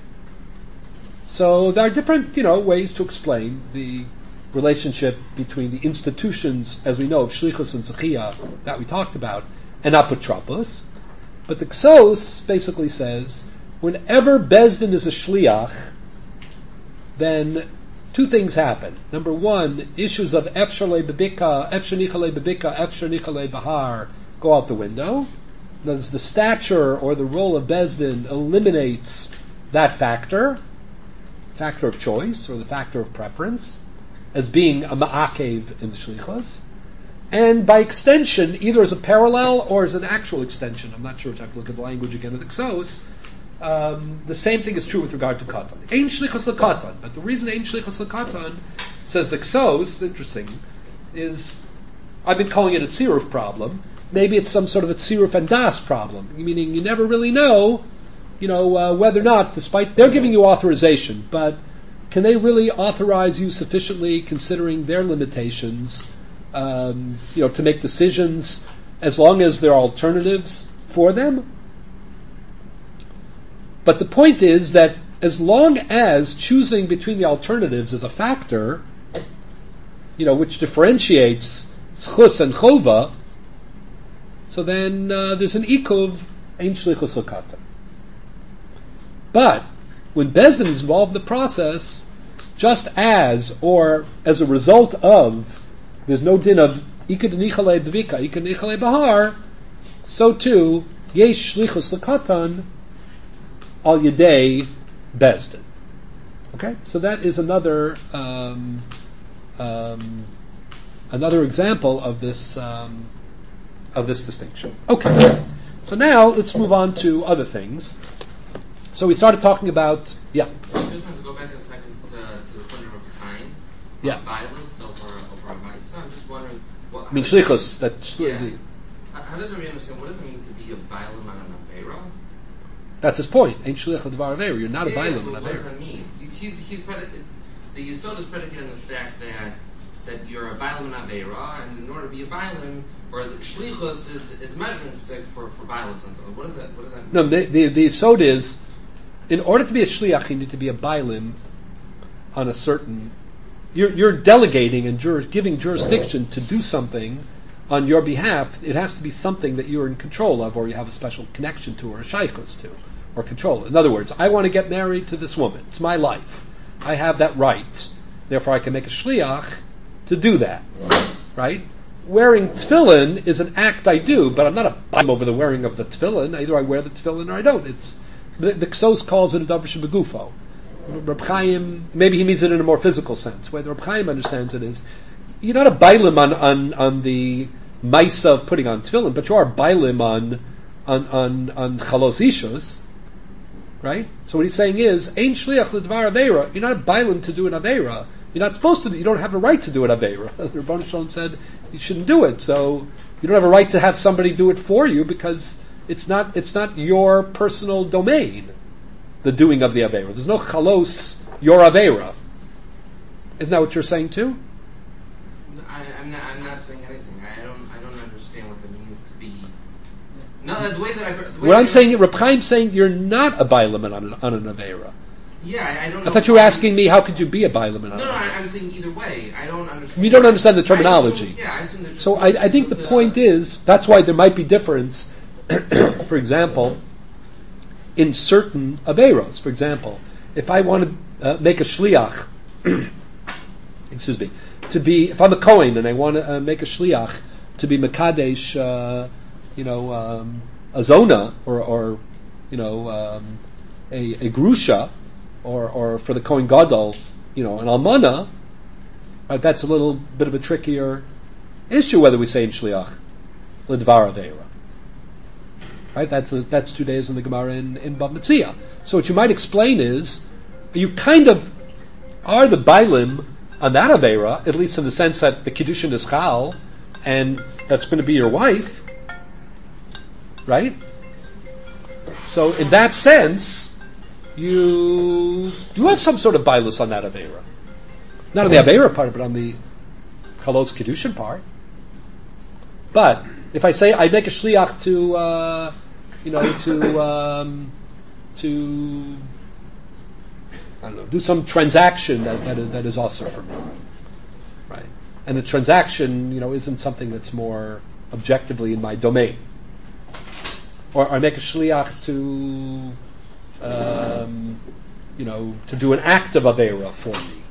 So there are different, you know, ways to explain the relationship between the institutions, as we know, of shlichus and zechiyah that we talked about, and apotropos. But the Ksos basically says, whenever Bezdin is a shliach, then two things happen. Number one, issues of efshar lebebika, efshar nichale bebika, efshar nichale bahar go out the window. Notice the stature or the role of Bezdin eliminates that factor, factor of choice or the factor of preference, as being a ma'akev in the shlichus. And by extension, either as a parallel or as an actual extension, I'm not sure, I have to look at the language again of the Ksos, um, the same thing is true with regard to Katan. Ein shlichus lekatan, but the reason Ein shlichus lekatan Says the Ksos, interesting, is, I've been calling it a tziruf problem. Maybe it's some sort of a tziruf and das problem, meaning you never really know, you know, uh, whether or not, despite, they're giving you authorization, but can they really authorize you sufficiently, considering their limitations, um, you know, to make decisions as long as there are alternatives for them? But the point is that as long as choosing between the alternatives is a factor, you know, which differentiates schus and chova, so then uh, there's an ikuv, ein shlichus l'katan. But when Bezdin is involved in the process, just as, or as a result of, there's no din of ikad nichale b'vika, ikad nichale bahar, so too, yesh shlichus l'katan al yedei Bezdin. Okay, so that is another um, um, another example of this um, of this distinction. Okay, so now let's move on to other things. So we started talking about yeah. I just want to go back a second uh, to the point of kind. Yeah. Violence over over a vice. I'm just wondering. What, I mean shlichus. That's Yeah. the, How, how does everybody understand what does it mean to be a violent on an aveira? that's his point. Ain't shlich l'dvar aveira. You're not a Yeah, violent but what does aveira. that mean? He's, he's predicated, the Yisod is predicated on the fact that that you're a violent aveira, and in order to be a violent, or the shlichus is is measuring stick for, for violence and so on. What does that? What does that mean? No, the the, the yesod is, in order to be a shliach, you need to be a bailim on a certain. You're you're delegating and jur, giving jurisdiction to do something on your behalf. It has to be something that you're in control of, or you have a special connection to, or a shaykhus to, or control. In other words, I want to get married to this woman. It's my life. I have that right. Therefore, I can make a shliach to do that. Right? Wearing tefillin is an act I do, but I'm not a bum over the wearing of the tefillin. Either I wear the tefillin or I don't. It's the, the Ksos calls it a davar shebegufo. Reb Chaim, maybe he means it in a more physical sense. Where the Reb Chaim understands it is, you're not a bailim on, on, on the maisa of putting on tefillin, but you are bailim on on on, on chalos ishus, right? So what he's saying is, ein shliach l'dvar aveira. You're not a bailim to do an aveira. You're not supposed to. You don't have a right to do an aveira. The Rebbeinu Shalom said you shouldn't do it. So you don't have a right to have somebody do it for you because it's not it's not your personal domain. The doing of the aveira. There's no chalos your aveira. Isn't that what you're saying too? I, I'm not. I'm not saying anything. I don't. I don't understand what it means to be. No, the way that I. The way What I'm that saying, Reb Chaim's saying you're not a bailim on an, on an aveira. Yeah, I, I don't. I know thought you were why- asking me how could you be a bailim on No, an no, I, aveira. I'm saying either way. I don't understand. You don't understand the I terminology. assume, yeah, I assume there's So I, I think the point is that's why there might be difference. For example, in certain aveiros. For example, if I want to uh, make a shliach, excuse me, to be if I'm a kohen and I want to uh, make a shliach to be mekadesh, uh, you know, um, a zona or, or you know, um, a, a grusha, or or for the kohen gadol, you know, an almana. Right, that's a little bit of a trickier issue whether we say in shliach l'dvar aveira. Right, that's a, that's two days in the Gemara in, in Bava Metzia. So what you might explain is, you kind of are the bailim on that aveira, at least in the sense that the kiddushin is chal, and that's going to be your wife, right? So in that sense, you do have some sort of bailus on that aveira, not on the aveira part, but on the chalos kiddushin part. But if I say I make a shliach to, uh, you know, to um, to I don't know, do some transaction that that is, that is also for me, right? And the transaction, you know, isn't something that's more objectively in my domain. Or I make a shliach to, um, you know, to do an act of aveira for me.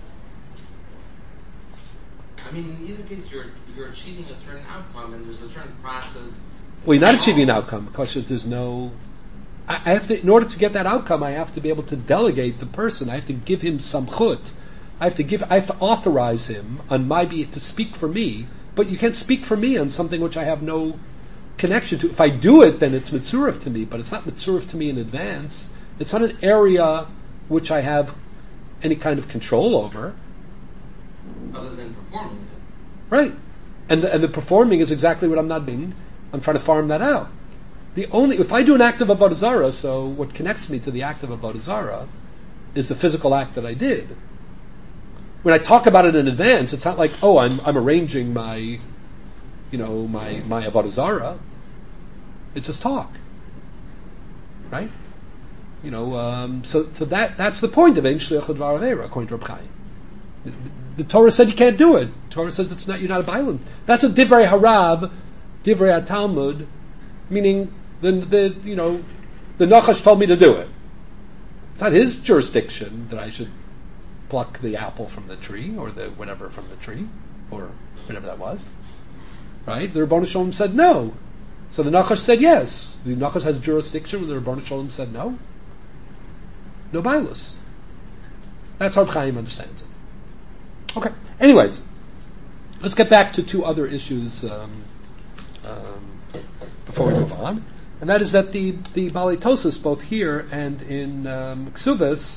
I mean, in either case, you're you're achieving a certain outcome, and there's a certain process. Well, you're not achieving an outcome because there's no. I, I have to, in order to get that outcome, I have to be able to delegate the person. I have to give him some chut. I have to give. I have to authorize him on my behalf to speak for me. But you can't speak for me on something which I have no connection to. If I do it, then it's mitzurif to me. But it's not mitzurif to me in advance. It's not an area which I have any kind of control over. other than performing it. Right. And the, and the performing is exactly what I'm not doing. I'm trying to farm that out. The only, if I do an act of Avodah Zarah, so what connects me to the act of Avodah Zarah is the physical act that I did. When I talk about it in advance, it's not like, oh, I'm, I'm arranging my, you know, my, my Avodah Zarah. It's just talk. Right? You know, um, so, so that, that's the point of Ein Shliach L'Dvar Aveira, according to Reb Chaim. The, the Torah said you can't do it. The Torah says it's not, you're not a violent. That's what Divrei Harav, Divrei HaTalmud, meaning the, the, you know, the Nachash told me to do it. It's not his jurisdiction that I should pluck the apple from the tree, or the whatever from the tree, or whatever that was. Right? The Rebbeinu Shalom said no. So the Nachash said yes. The Nachash has jurisdiction when the Rebbeinu Shalom said no. No bailus. That's how Chaim understands it. Okay. Anyways, let's get back to two other issues um, um, before we move on, and that is that the the Balei Tosas, both here and in um, Ksubas,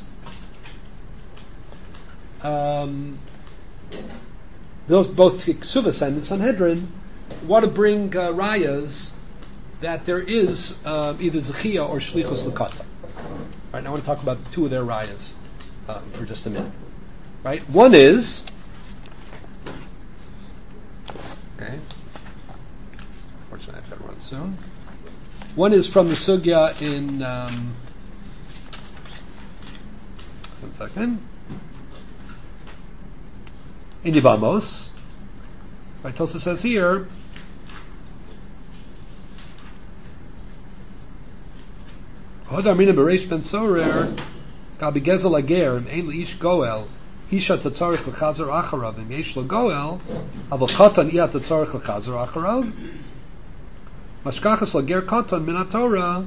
um, those both Ksubas and the Sanhedrin want to bring uh, rayas that there is uh, either Zechia or Shlichus L'Kata. Right, now I want to talk about two of their rayas um, for just a minute. Right, one is okay. Unfortunately, I have to run soon. One is from the sugya in um, one second in Yevamos. Right, Tosa says here. Hodar mina bereish ben sorer gabi gezel ager im ein leish goel isha tatzarich l'chazar acharav im yesh lo goel aval katan iya tatzarich l'chazar acharav mashkachas lager katan min haTorah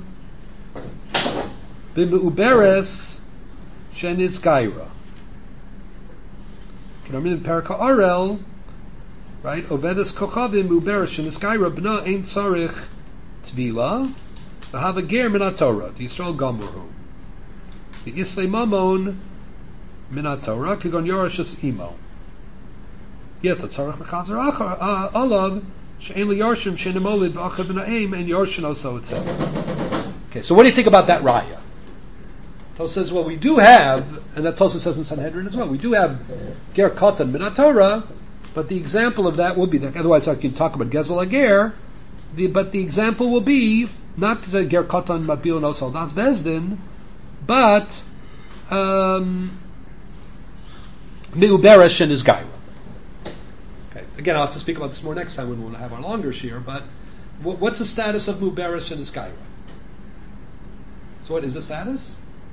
b'meuberes sheniz gaira k'narmin in perka arel right ovedes kochavim meuberes sheniz gaira b'na ein tzarich tvila have a ger min haTorah, the Yisrael Gamurhu. The Islay Mamon min haTorah, Kigon Yorashus Imo. Yet the Tzarech Mechazer Alav, She'en Li Yorshim, She'en Emolid, V'achav B'na'im, and Yorshin also, et cetera. Okay, so what do you think about that raya? Tosa says, well, we do have, and that Tosa says in Sanhedrin as well, we do have ger katan min haTorah, but the example of that will be that, otherwise I can talk about Gezel Ager, the, but the example will be not the ger katan mabil no soldas bezdin, but um, meuberesh and his gaira. Okay, again, I'll have to speak about this more next time when we'll have our longer shir. But w- what's the status of meuberesh and his gaira? So, what is the status?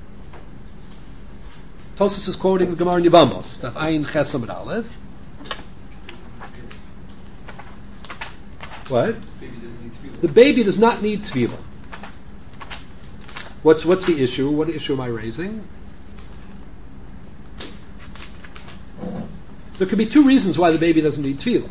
Tosas is quoting the Gemara in Yevamos, that Ayin Chesam Aleph. What? The baby does not need tefillah. What's what's the issue? What issue am I raising? There could be two reasons why the baby doesn't need tefillah.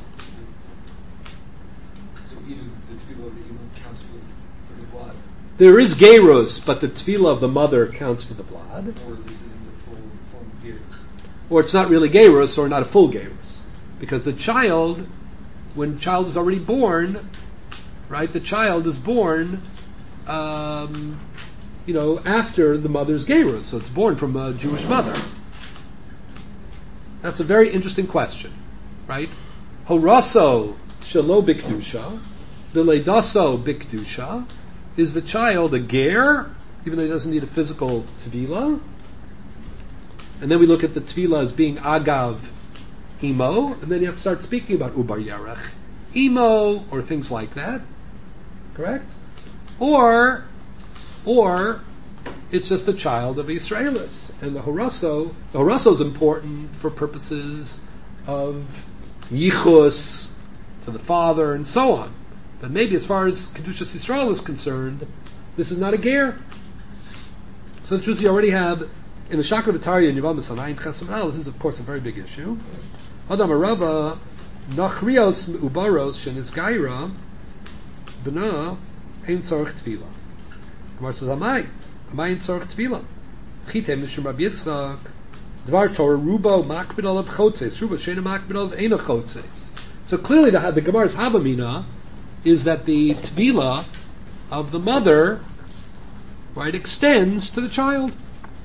So even the tefillah of the imam counts for, for the blood. There is gerus, but the tefillah of the mother counts for the blood. Or this isn't the full form of gerus. Or it's not really gerus, or not a full gerus, because the child, when the child is already born, right? The child is born, um, you know, after the mother's gerus, so it's born from a Jewish mother. That's a very interesting question, right? Horaso shelo bikdusha, v'leidaso bikdusha. Is the child a ger, even though he doesn't need a physical tevilah? And then we look at the tevilah as being agav imo, and then you have to start speaking about ubar yarech imo, or things like that. Correct? Or, or it's just the child of Yisraelis, and the horaso. The horaso is important for purposes of yichus to the father and so on. But maybe as far as Kedushas Yisrael is concerned, this is not a ger. So the truth you already have in the Shakra V'Tarya and Yevamos Anayin Chesam Al. This is of course a very big issue. Adam Arava Nachrios Ubaros Shenis Gaira B'na Ein Tzorch Tefillah. Gemara says, Amai, Amai Ein Tzorch Tefillah. Chitem Mishum Rabbi Yitzchak Dvar Torah rubo makbid olav chotzeis, rubo sheina makbid olav eina chotzeis. So clearly the, the Gemara's Havamina is that the tvila of the mother, right, extends to the child.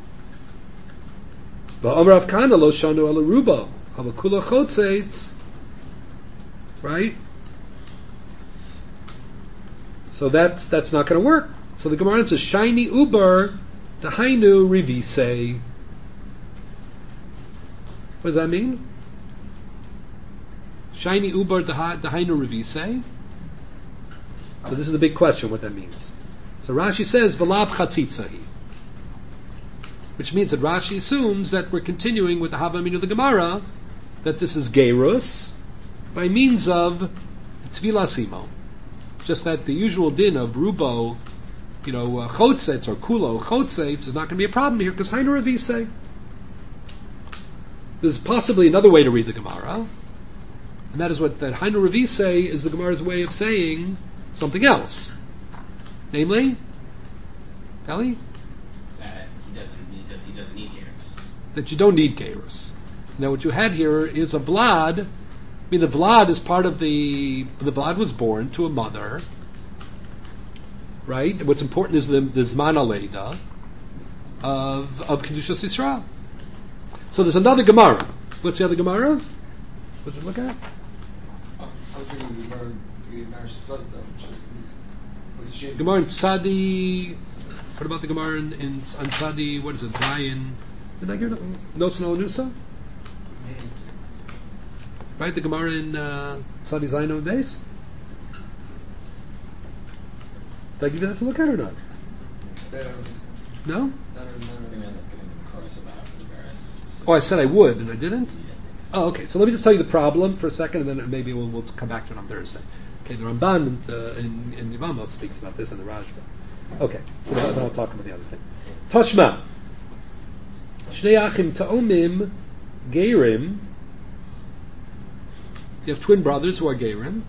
Ba'amar Rav Kana lo shanu ala rubo, ala kula chotzeis, right? So that's that's not going to work. So the Gemara says, shiny uber, dahainu rivise. What does that mean? Shiny uber, dahainu rivise. So this is the big question, what that means. So Rashi says, v'lav chatzitzahi. Which means that Rashi assumes that we're continuing with the Havamina of the Gemara, that this is gerus, by means of the Tvila Simo. Just that the usual din of rubo, you know, uh, chotzetz or kulo chotzetz is not going to be a problem here because hainu revise. There's possibly another way to read the Gemara, and that is what that hainu revise is the Gemara's way of saying something else, namely, Ellie, That he doesn't, he doesn't, he doesn't need gerus. that you don't need gerus. Now, what you had here is a blad. I mean, the blad is part of the the blad was born to a mother. Right? What's important is the, the Zman Aleida of, of Kedushas Yisrael. So there's another Gemara. What's the other Gemara? What did you look at? Oh, I was thinking the Gemara in Parashas Shlach, which is shame. Gemara in Tzadi. What about the Gemara in, in on Tzadi? What is it? Zion. Did I get it? Nosan Alanusa? Right? The Gemara in uh, Tzadi Zion on base? Did I give you that to look at or not? I don't think so. No? No, no, I think no, we no. end up getting the chorus about the various specific- Oh, I said I would, and I didn't? Yeah, I think so. Oh, okay. So let me just tell you the problem for a second, and then maybe we'll, we'll come back to it on Thursday. Okay, the Ramban uh, in, in Yevamos speaks about this, and the Rajva. Okay, so then then I'll talk about the other thing. Tashma. Shnei achim ta'omim geirim. You have twin brothers who are geirim.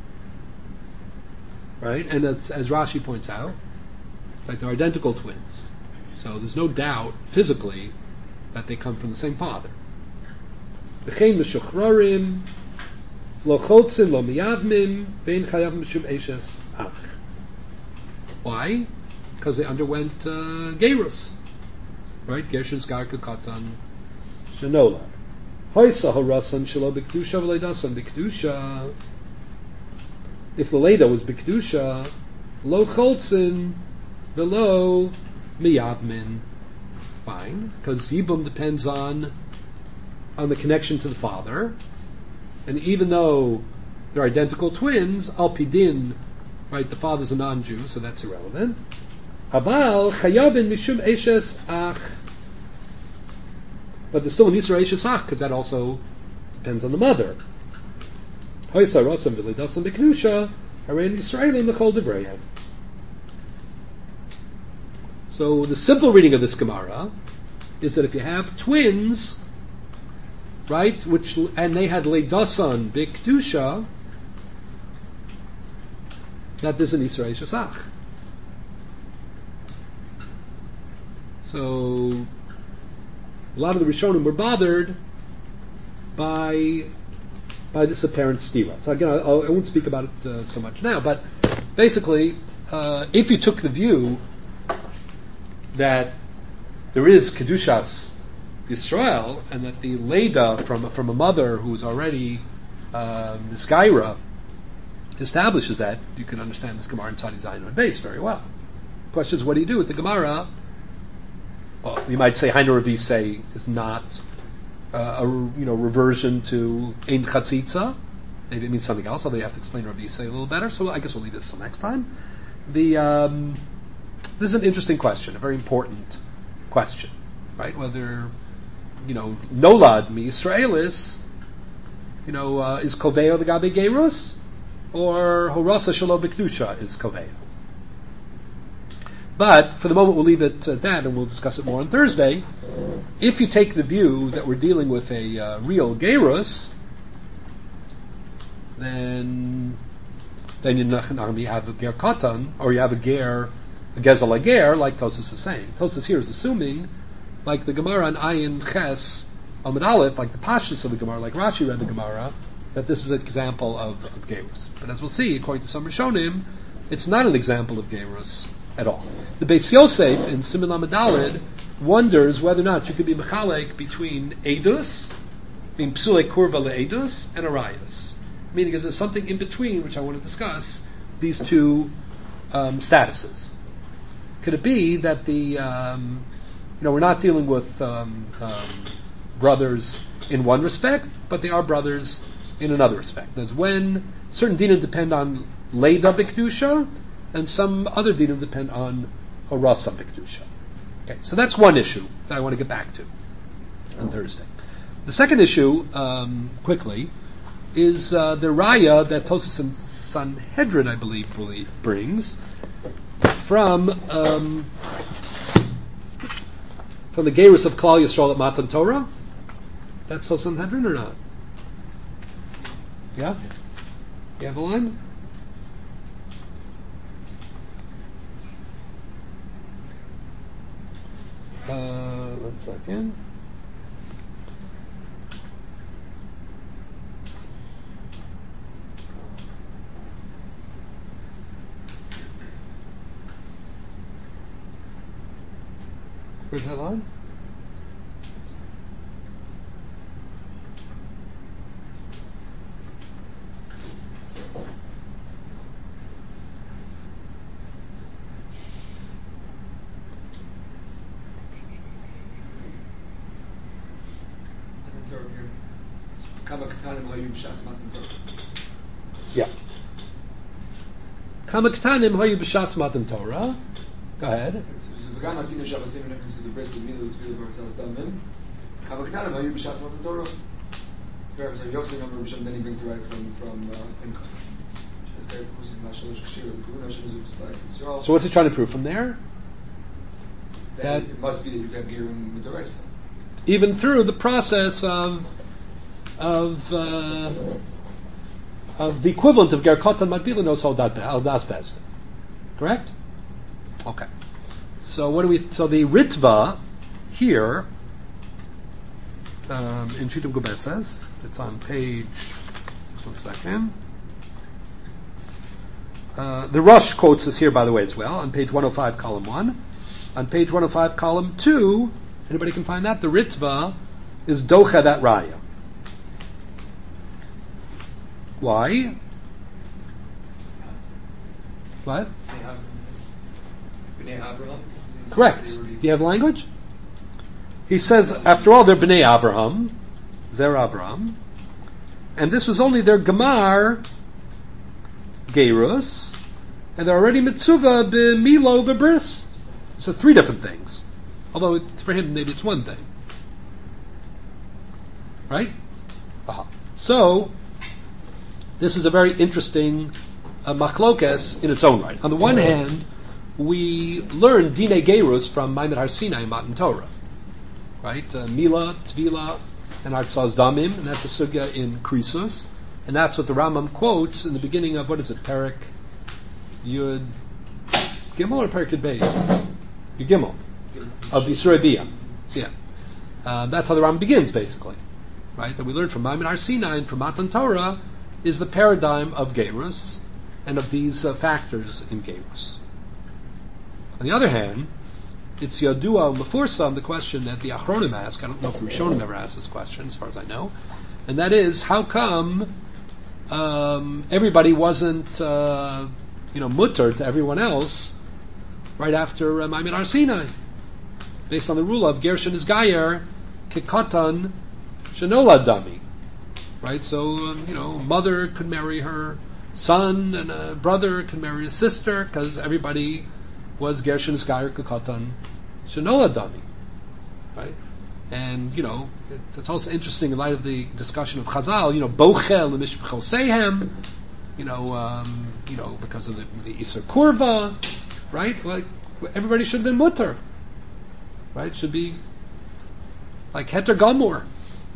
Right? And as, as Rashi points out, like they're identical twins. So there's no doubt, physically, that they come from the same father. V'chein meshuchrarim, lo chotzin, lo miyavmim, vein chayav mishum eshes ach. Why? Because they underwent uh, gerus. Right? Gershon's garka katan shenola. Hoysa harasan shelo b'kedusha v'leidasan b'kedusha. If the Leda was b'kedusha, lo chotzin, v'lo miyavmin. Fine, because Yibum depends on on the connection to the father, and even though they're identical twins, al pidin, right? The father's a non-Jew, so that's irrelevant. Habal chayavin mishum eshes ach, but there's still an Yisra eshes ach because that also depends on the mother. Hoysa rotzam v'leidasan b'kedusha, harein Yisraelim l'chol divrayim. So the simple reading of this Gemara is that if you have twins, right, which and they had leidasan b'kedusha, that there's an Yisra Shesach. So a lot of the Rishonim were bothered by by this apparent stira. So again, I, I won't speak about it uh, so much now, but basically, uh, if you took the view that there is Kedushas Yisrael, and that the Leda from from a mother who's already um, Nisgaira establishes that, you can understand this Gemara in Tzadi Zayin on base very well. The question is, what do you do with the Gemara? Well, you might say Hainu Revise is not uh, a you know reversion to Ein Chatzitza. Maybe it means something else, although you have to explain Revise a little better. So I guess we'll leave this till next time. The um, This is an interesting question, a very important question, right? Whether, you know, Nolad mi Yisraelis, you know, uh, is Koveo the Gabe Gerus, or Horasa Shalo B'Kedusha is Koveo. But for the moment, we'll leave it at that, and we'll discuss it more on Thursday. If you take the view that we're dealing with a uh, real Gerus, then then you have a Ger Katan, or you have a Ger. A Gezel Ager, like Tosas is saying. Tosas here is assuming like the Gemara on Ayin Ches Amud Aleph, like the Pashtus of the Gemara, like Rashi read the Gemara, that this is an example of, of Gerus. But as we'll see, according to some Rishonim, it's not an example of Gerus at all. The Beis Yosef in Siman Lamed Daled wonders whether or not you could be mechalek between Eidus, between Psulei Kurva le'Eidus, and Arayas. Meaning, is there something in between, which I want to discuss, these two um, statuses? Could it be that the, um, you know, we're not dealing with um, um, brothers in one respect, but they are brothers in another respect? That's when certain dinim depend on Leida B'Kedusha, and some other dinim depend on Horasa B'Kedusha. Okay, so that's one issue that I want to get back to on Thursday. The second issue, um, quickly, is uh, the raya that Tosfos and Sanhedrin, I believe, brings from um, from the Gerus of Klal Yisrael at Matan Torah. That's Tosfos and Sanhedrin or not? Yeah? You have a line? Uh, one second. Where's that line? Yeah. Kama Ketanim Hayu B'Shas Matan Torah. Go ahead. Then he brings the right from from Pinchas. So what's he trying to prove from there? That it must be that you have Gerim Midoraisa. Even through the process of of uh, of the equivalent of Ger Kotan Matbila knows al das best. Correct? Okay. So what do we? So the Ritva here um, in Shitum Gubet says it's on page. Just one second. Uh, the Rush quotes this here, by the way, as well on page one hundred five, column one. On page one hundred five, column two, anybody can find that. The Ritva is Docha that Raya. Why? What? Correct. Do you have language? He says, after all, they're Bnei Abraham, Zer Abraham, and this was only their Gemar Gerus, and they're already Mitzvah b'Milo b'Bris. So three different things. Although it, for him, maybe it's one thing. Right? Uh-huh. So, this is a very interesting uh, machlokes in its own right. On the one hand, we learn Dine Gerus from Maimon Har Sinai and Matan Torah. Right? Uh, Mila, Tvila, and Artsaz Damim, and that's a sugya in Krisus. And that's what the Rambam quotes in the beginning of, what is it, Perik Yud Gimel or Perik Yud Beis? Yud Gimel. Of Yisrei Biyah. Yeah. Uh, that's how the Rambam begins, basically. Right? That we learn from Maimon Har Sinai and from Matan Torah is the paradigm of Gerus and of these uh, factors in Gerus. On the other hand, it's Yadua Mefursam, the question that the Achronim ask. I don't know if the Rishonim ever asked this question, as far as I know. And that is, how come um, everybody wasn't, uh, you know, mutter to everyone else right after uh, Maimon Har Sinai, based on the rule of Gershon is Gayer, Kikatan, Shenola Dami. Right? So, um, you know, mother could marry her son, and a brother could marry a sister, because everybody was Gershon is Gayer, Kikatan, Shenola Dami. Right? And, you know, it, it's also interesting in light of the discussion of Chazal, you know, Bochel and Mishpachel Sehem, you know, um, you know, because of the, the Isser Kurva, right? Like, everybody should have been mutter, right? Should be like Heter Gamor.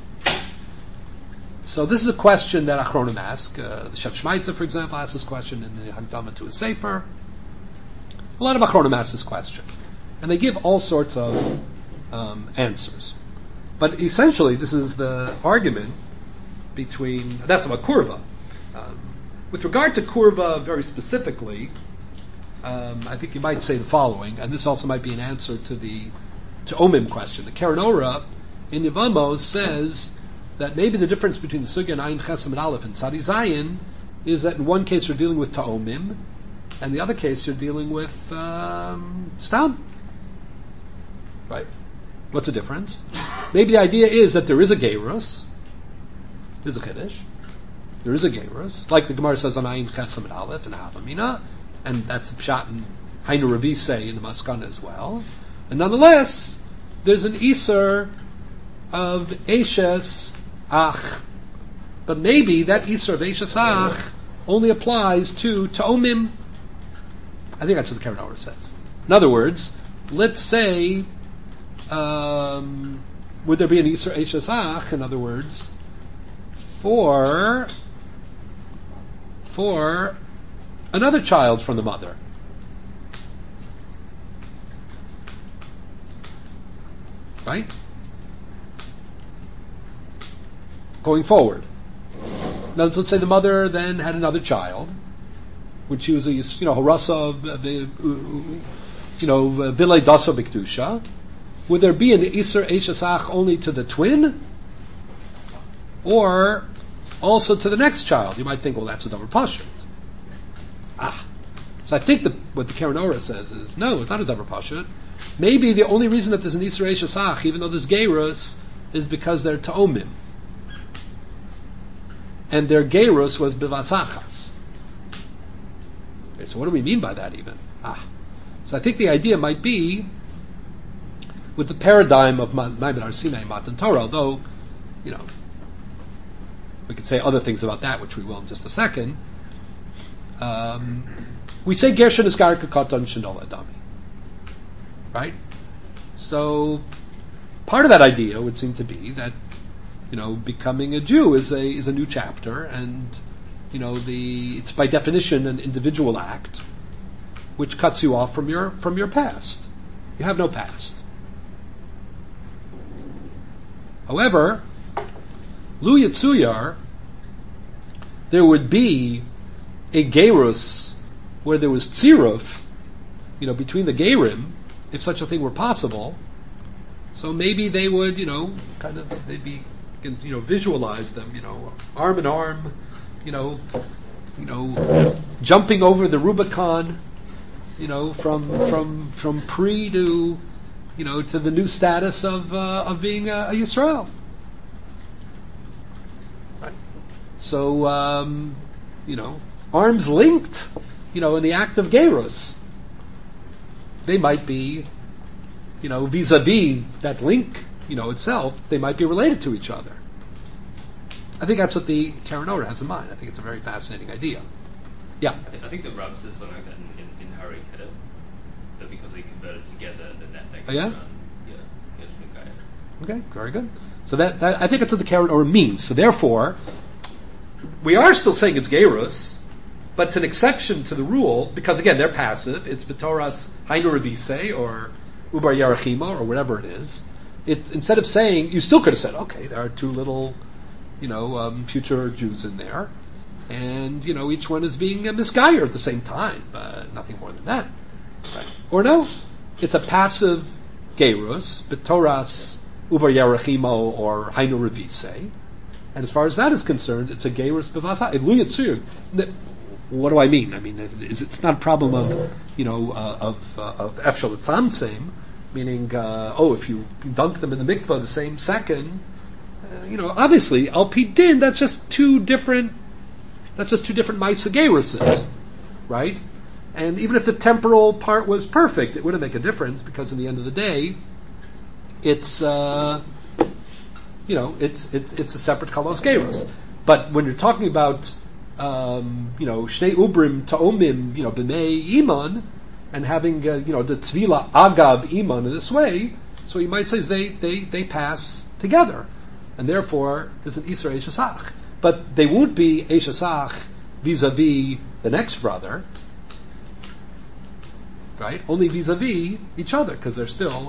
So this is a question that Achronim ask. Uh, the Shet Shmaitza, for example, asks this question in the Hagdama to a Sefer. A lot of Achronim ask this question. And they give all sorts of um, answers. But essentially, this is the argument between, that's about kurva. Um, with regard to kurva very specifically, um, I think you might say the following, and this also might be an answer to the to Omim question. The Keren Orah in Yevamos says that maybe the difference between the Sugya and Ayin Chesem and Aleph and Tzadi Zayin is that in one case you're dealing with Ta'omim, and the other case you're dealing with um, Stam. Right? What's the difference? Maybe the idea is that there is a Geirus, there's a Kiddush, there is a Geirus, like the Gemara says on Ayin Chesem and Aleph and Havamina, and that's a Pshat and Hainu Ravise in the Maskana as well. And nonetheless, there's an Iser of Eshes Ach. But maybe that Iser of Eshes Ach only applies to Ta'omim. I think that's what the Keren Orah says. In other words, let's say, um, would there be an Iser Eshes Ach, in other words, for, for another child from the mother? Right? Going forward. Now let's say the mother then had another child, which she was a, you know, harasa, you know, vilay dasa b'kedusha. Would there be an iser eshesach only to the twin, or also to the next child? You might think, well, that's a double pashut. Ah, so I think that what the Keren Orah says is no, it's not a double pashut. Maybe the only reason that there's an iser eshesach, even though there's geirus, is because they're ta'omim. And their geirus was bivasachas. Okay, so what do we mean by that even? Ah. So I think the idea might be, with the paradigm of Maimon Har Sinai and Matan Torah, although, you know, we could say other things about that, which we will in just a second, um, we say Gershon is Garka Katan Shinola Adami. Right? So, part of that idea would seem to be that, you know, becoming a Jew is a is a new chapter, and you know the it's by definition an individual act, which cuts you off from your from your past. You have no past. However, Lu Yitzuyar, there would be a Geirus where there was tziruf, you know, between the Geirim, if such a thing were possible. So maybe they would, you know, kind of they'd be. Can, you know, visualize them, you know, arm in arm, you know, you know, jumping over the Rubicon, you know, from from from pre to, you know, to the new status of uh, of being a, a Yisrael. Right. So, um, you know, arms linked, you know, in the act of Geirus, they might be, you know, vis-a-vis that link. You know, itself, they might be related to each other. I think that's what the Keren Orah has in mind. I think it's a very fascinating idea. Yeah? I think, I think the Rav says something like that in, in, in Hari Kedem, that because they converted together, then that, that oh, yeah? Around, yeah, okay, very good. So that, that I think that's what the Keren Orah means. So therefore, we are still saying it's Geirus, but it's an exception to the rule, because again, they're passive. It's B'toras Hainu Revise, or Ubar Yarachima, or whatever it is. It, instead of saying, you still could have said, okay, there are two little, you know, um, future Jews in there, and, you know, each one is being a misguyer at the same time, but nothing more than that. Right? Or no, it's a passive Geirus, B'toras Ubar Yarachimo, or Hainu Revise, and as far as that is concerned, it's a Geirus B'vasa. Lu Yitzur. What do I mean? I mean, it's, it's not a problem of, you know, uh, of, uh, of Efshel Tzamtzim, meaning, uh, oh, if you dunk them in the mikvah the same second, uh, you know, obviously, al pi din, that's just two different, that's just two different Maisa Geiruses, right? And even if the temporal part was perfect, it wouldn't make a difference, because in the end of the day, it's, uh, you know, it's, it's, it's a separate Kalos Geirus. But when you're talking about, um, you know, Shnei Ubrim Ta'omim, you know, B'nei Iman, and having, uh, you know, the Tzvila Agav Iman in this way, so you might say is they, they, they pass together. And therefore, there's an Isra Eshesach. But they won't be Eshesach vis-a-vis the next brother, right? Only vis-a-vis each other, because they're still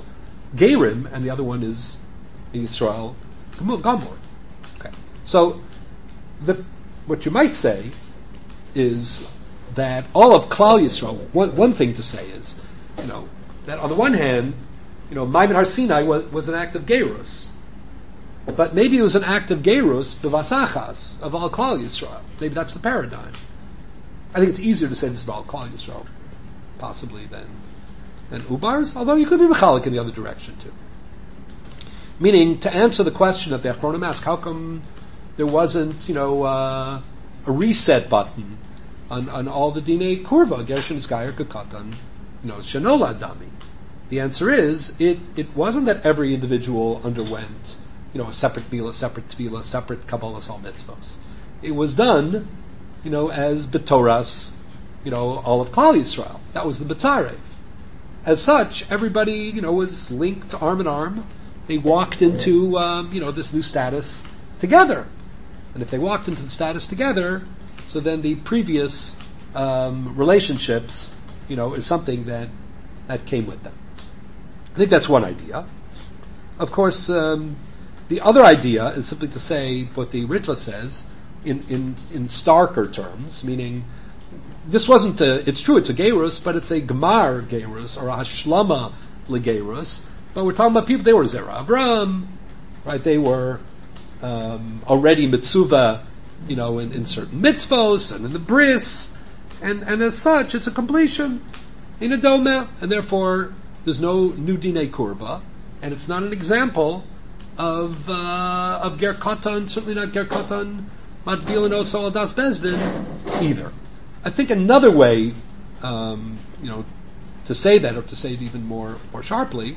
Gerim, and the other one is Yisrael Gamor. Okay. So, the, what you might say is that all of Klal Yisrael, one, one thing to say is, you know, that on the one hand, you know, Maimon Har Sinai was, was an act of Gerus. But maybe it was an act of Gerus, B'vasachas, of all Klal Yisrael. Maybe that's the paradigm. I think it's easier to say this about Klal Yisrael, possibly, than, than Ubars, although you could be Mechalik in the other direction, too. Meaning, to answer the question that the Achronim asked, how come there wasn't, you know, uh, a reset button on, on all the Dinei Kurva, Gershon, Iskayer, Kakatan, you know, Shenola Dami? The answer is, it, it wasn't that every individual underwent, you know, a separate Mila, separate Tvila, separate Kabbalah Sal Mitzvos. It was done, you know, as B'Toras, you know, all of Klal Yisrael. That was the B'Tzarev. As such, everybody, you know, was linked arm in arm. They walked into, um, you know, this new status together. And if they walked into the status together, so then the previous um, relationships, you know, is something that, that came with them. I think that's one idea. Of course, um, the other idea is simply to say what the Ritva says in, in, in starker terms, meaning this wasn't a, it's true, it's a Gerus, but it's a Gemar Gerus, or a Hashlama Legerus, but we're talking about people, they were Zerah Avram, right, they were um, already Mitzuva, you know, in, in certain mitzvos, and in the bris, and, and as such, it's a completion in a dome, and therefore, there's no new Dinei Kurba, and it's not an example of uh, of Ger Katan, certainly not Ger Katan Matbil and Osal Das Bezdin either. I think another way, um, you know, to say that, or to say it even more more sharply,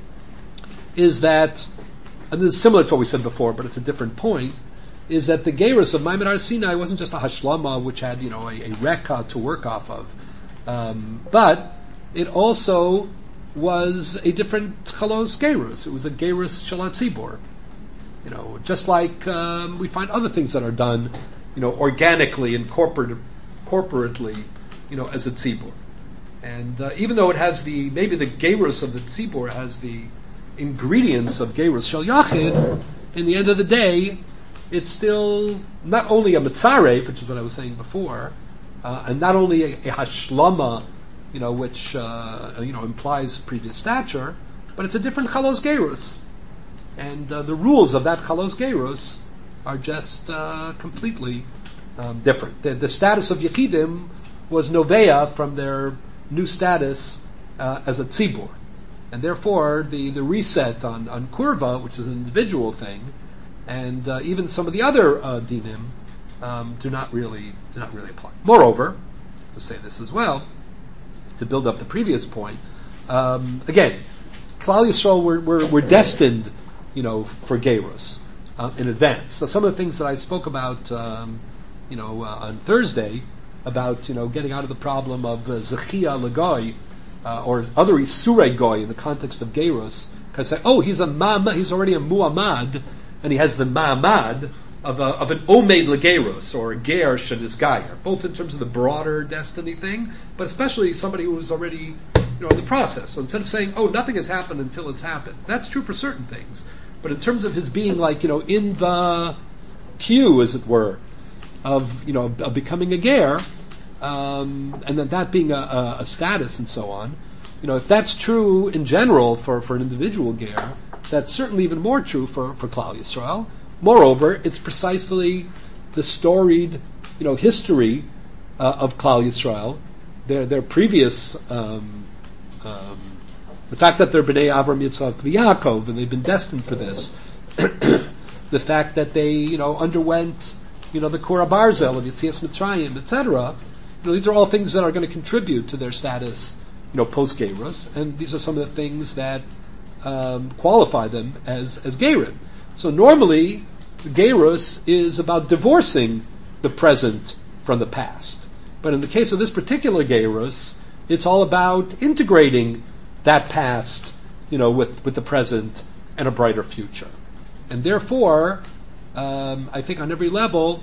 is that, and this is similar to what we said before, but it's a different point, is that the Gerus of Maimon Har Sinai wasn't just a Hashlama which had, you know, a, a Rekha to work off of, um, but it also was a different Chalos Gerus. It was a Gerus Shalat Tzibor. You know, just like um, we find other things that are done, you know, organically and corporate, corporately, you know, as a Tzibor. And uh, even though it has the, maybe the Gerus of the Tzibor has the ingredients of Gerus Shal Yachid, in the end of the day, it's still not only a Mitzareh, which is what I was saying before, uh, and not only a, a Hashlama, you know, which, uh, you know, implies previous stature, but it's a different Chalos Gerus. And uh, the rules of that Chalos Gerus are just uh, completely um, different. The, the status of Yechidim was Novea from their new status uh, as a Tzibur. And therefore, the, the reset on, on Kurva, which is an individual thing, and uh, even some of the other uh, dinim um, do not really do not really apply. Moreover, to say this as well, to build up the previous point, um, again, Klal Yisrael were, were, were destined, you know, for Gerus uh, in advance. So some of the things that I spoke about, um, you know, uh, on Thursday, about, you know, getting out of the problem of uh, Zechia Lagoy, uh, or other Isurei Goy in the context of Gerus, because oh, he's a Ma'amad, he's already a Mu'amad, and he has the Ma'amad of a, of an Omeid Legerus, or a Ger Shadis Gayer, both in terms of the broader destiny thing, but especially somebody who's already, you know, in the process. So instead of saying, oh, nothing has happened until it's happened, that's true for certain things. But in terms of his being like, you know, in the queue, as it were, of, you know, of becoming a Ger, um, and then that being a, a, a status and so on, you know, if that's true in general for, for an individual Ger, that's certainly even more true for, for Klal Yisrael. Moreover, it's precisely the storied, you know, history uh, of Klal Yisrael, their their previous, um, um, the fact that they're Bnei Avram, Yitzchak, Yaakov, and they've been destined for this. The fact that they, you know, underwent, you know, the Korah Barzel of Yetzias Mitzrayim, et cetera. You know, these are all things that are going to contribute to their status, you know, post Gerus, and these are some of the things that um, qualify them as as Gerim. So normally, Gerus is about divorcing the present from the past. But in the case of this particular Gerus, it's all about integrating that past, you know, with, with the present and a brighter future. And therefore, um, I think on every level,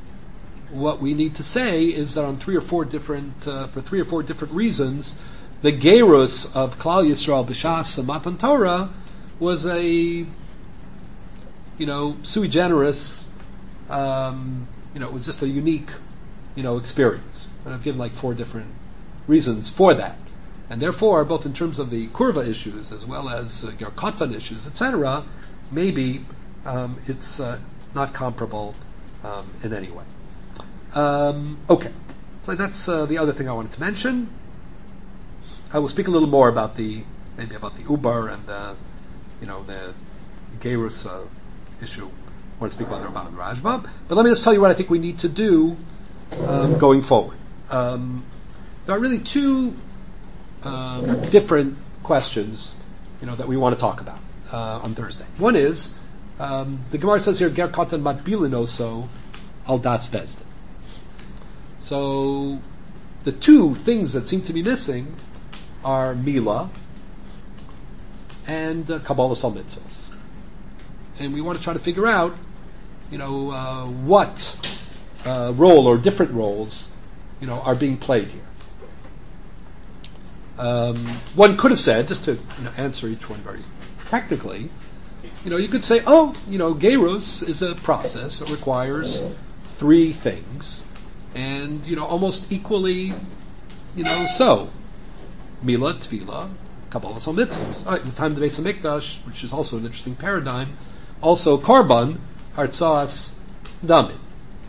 what we need to say is that on three or four different, uh, for three or four different reasons, the Gerus of Klal Yisrael B'Shas and Matan Torah was a, you know, sui generis, um, you know, it was just a unique, you know, experience. And I've given like four different reasons for that. And therefore, both in terms of the kurva issues as well as uh, your katan issues, et cetera, maybe um, it's uh, not comparable um, in any way. Um, okay, so that's uh, the other thing I wanted to mention. I will speak a little more about the maybe about the ubar and the, you know, the gerus uh, issue. I want to speak about the Ramban and Rashba, but let me just tell you what I think we need to do um, going forward. Um, there are really two um, different questions, you know, that we want to talk about uh, on Thursday. One is um, the Gemara says here, "Ger katan matbilin oso al das bezdin." So the two things that seem to be missing are Mila and uh, Kabbalah Sal Mitzvahs. And we want to try to figure out, you know, uh, what uh, role or different roles, you know, are being played here. Um, one could have said, just to you know, answer each one very technically, you know, you could say, oh, you know, Gerus is a process that requires three things, and, you know, almost equally, you know, so. Mila, Tefillah, Kabbalah Sal Mitzvahs. All right, in the time of the Beis HaMikdash, which is also an interesting paradigm, also Korban, Hartzas, Damin.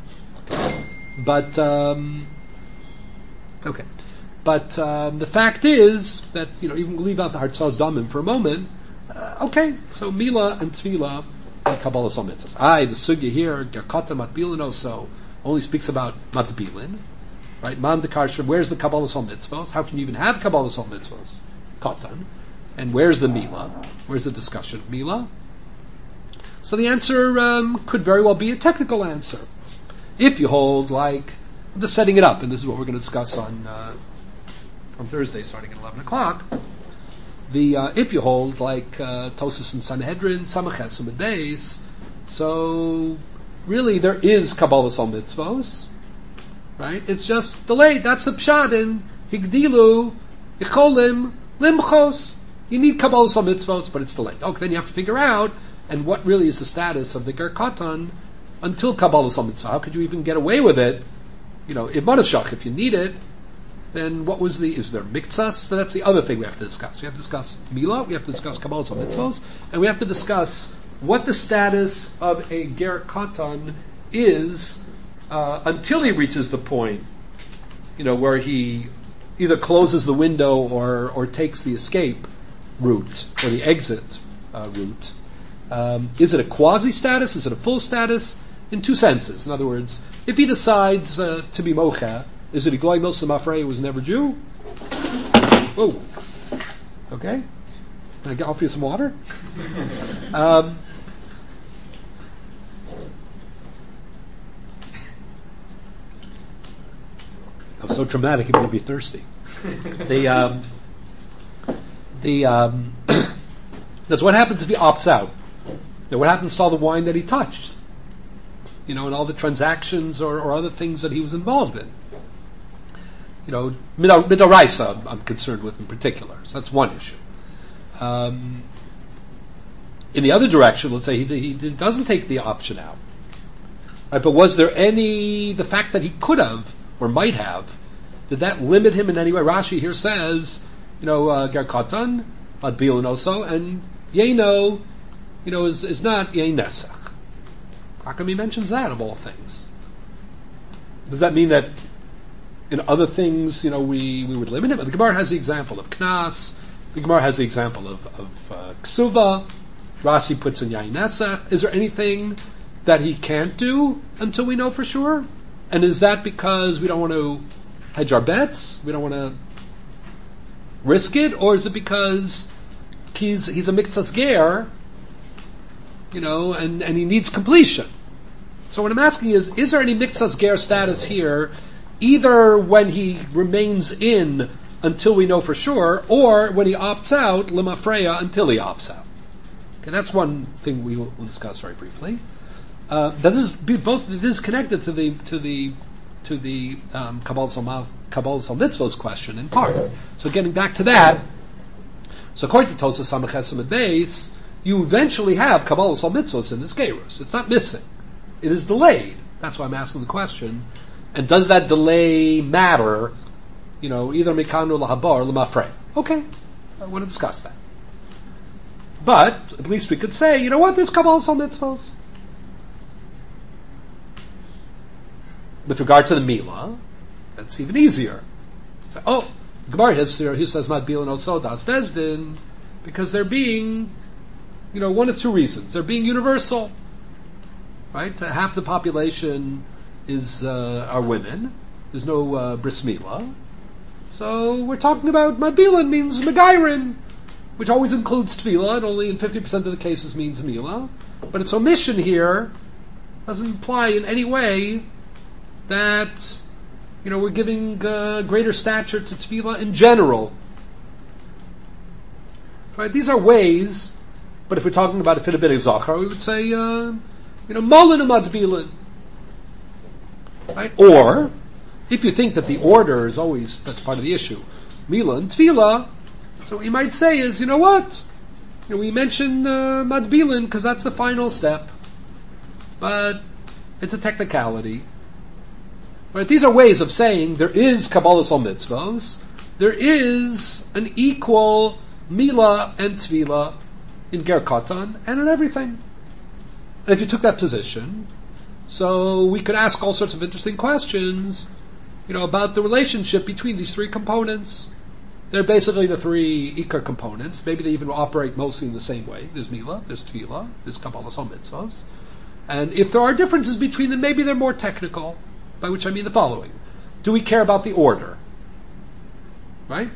But, um, okay. But um, the fact is that, you know, even leave out the Hartzas Damin for a moment, uh, okay, so Mila and Tefillah and Kabbalah Sal Mitzvahs. Aye, the sugya here, Gerkata Matbilin also, only speaks about Matbilin. Right, Man de Karsha, where's the Kabbalah Sal Mitzvahs? How can you even have Kabbalah Sal Mitzvahs? Katan. And where's the Mila? Where's the discussion of Mila? So the answer um, could very well be a technical answer. If you hold, like, I'm just setting it up, and this is what we're going to discuss on uh, on Thursday starting at eleven o'clock. The uh, if you hold, like, uh, Tosas and Sanhedrin, Samaches and Beis, so really there is Kabbalah Sal Mitzvahs. Right? It's just delayed. That's the pshat in Higdilu, Icholim, Limchos. You need Kabbalah Sal Mitzvos, but it's delayed. Okay, then you have to figure out, and what really is the status of the Ger Katan until Kabbalah Sal Mitzvah? How could you even get away with it? You know, if Marashach, if you need it, then what was the, is there Miktsas? So that's the other thing we have to discuss. We have to discuss Mila, we have to discuss Kabbalah Sal Mitzvos, and we have to discuss what the status of a Ger Katan is Uh, until he reaches the point, you know, where he either closes the window or, or takes the escape route or the exit uh, route. Um, is it a quasi status? Is it a full status? In two senses. In other words, if he decides uh, to be mocha, is it a goy milsa mafrei who was never Jew? Whoa. Okay. Can I get offer you some water? um, That was so dramatic, it made me thirsty. the um, the um, that's what happens if he opts out. Now, what happens to all the wine that he touched? You know, and all the transactions or, or other things that he was involved in. You know, midoraisa, I'm concerned with in particular. So that's one issue. Um, in the other direction, let's say he, he doesn't take the option out. Right, but was there any, the fact that he could have or might have, did that limit him in any way? Rashi here says, you know, uh, Ger Katan, Adbil and also, and Yeno, you know, is, is not Yein Nesach. How come he mentions that of all things? Does that mean that in other things, you know, we, we would limit him? The Gemara has the example of Knas, the Gemara has the example of, of uh, Ksuva, Rashi puts in Yein Nesach. Is there anything that he can't do until we know for sure? And is that because we don't want to hedge our bets? We don't want to risk it? Or is it because he's he's a miktsas ger, you know, and, and he needs completion? So what I'm asking is, is there any miktsas ger status here, either when he remains in until we know for sure, or when he opts out, limafreya, until he opts out? Okay, that's one thing we will we'll discuss very briefly. Uh, that this is both. This is connected to the to the to the um, Kabbalah Sal Kabbalah Sal Mitzvos question in part. So getting back to that, so according to Tosas Samaches and Beis, you eventually have Kabbalah Sol Mitzvos in this Gerus. It's not missing. It is delayed. That's why I'm asking the question. And does that delay matter? You know, either Mikanu Lahabar or Lamafrei. Okay, I want to discuss that. But at least we could say, you know what, there's Kabbalah Sol Mitzvos. With regard to the Milah, that's even easier. So, oh, Gemara has here, he says Madbil and also Das Bezdin, because they're being, you know, one of two reasons. They're being universal, right? Half the population is uh, are women. There's no uh, bris milah, so we're talking about Madbilan means Megairin, which always includes Tefillah, and only in fifty percent of the cases means Milah. But its omission here doesn't imply in any way that, you know, we're giving uh, greater stature to Tefillah in general. Right? These are ways, but if we're talking about a Fidabit Zachar, we would say, uh, you know, Molin Madbilan. Right? Or, if you think that the order is always, that's part of the issue, Milah and Tefillah, so what you might say is, you know what? You know, we mention uh, Madbilin because that's the final step, but it's a technicality. Right? These are ways of saying there is Kabbalah Sol Mitzvos, there is an equal Milah and Tefillah in Ger Katan and in everything. And if you took that position, so we could ask all sorts of interesting questions, you know, about the relationship between these three components. They're basically the three Ikar components. Maybe they even operate mostly in the same way. There's Milah, there's Tefillah, there's Kabbalah Sol Mitzvos. And if there are differences between them, maybe they're more technical, by which I mean the following. Do we care about the order? Right?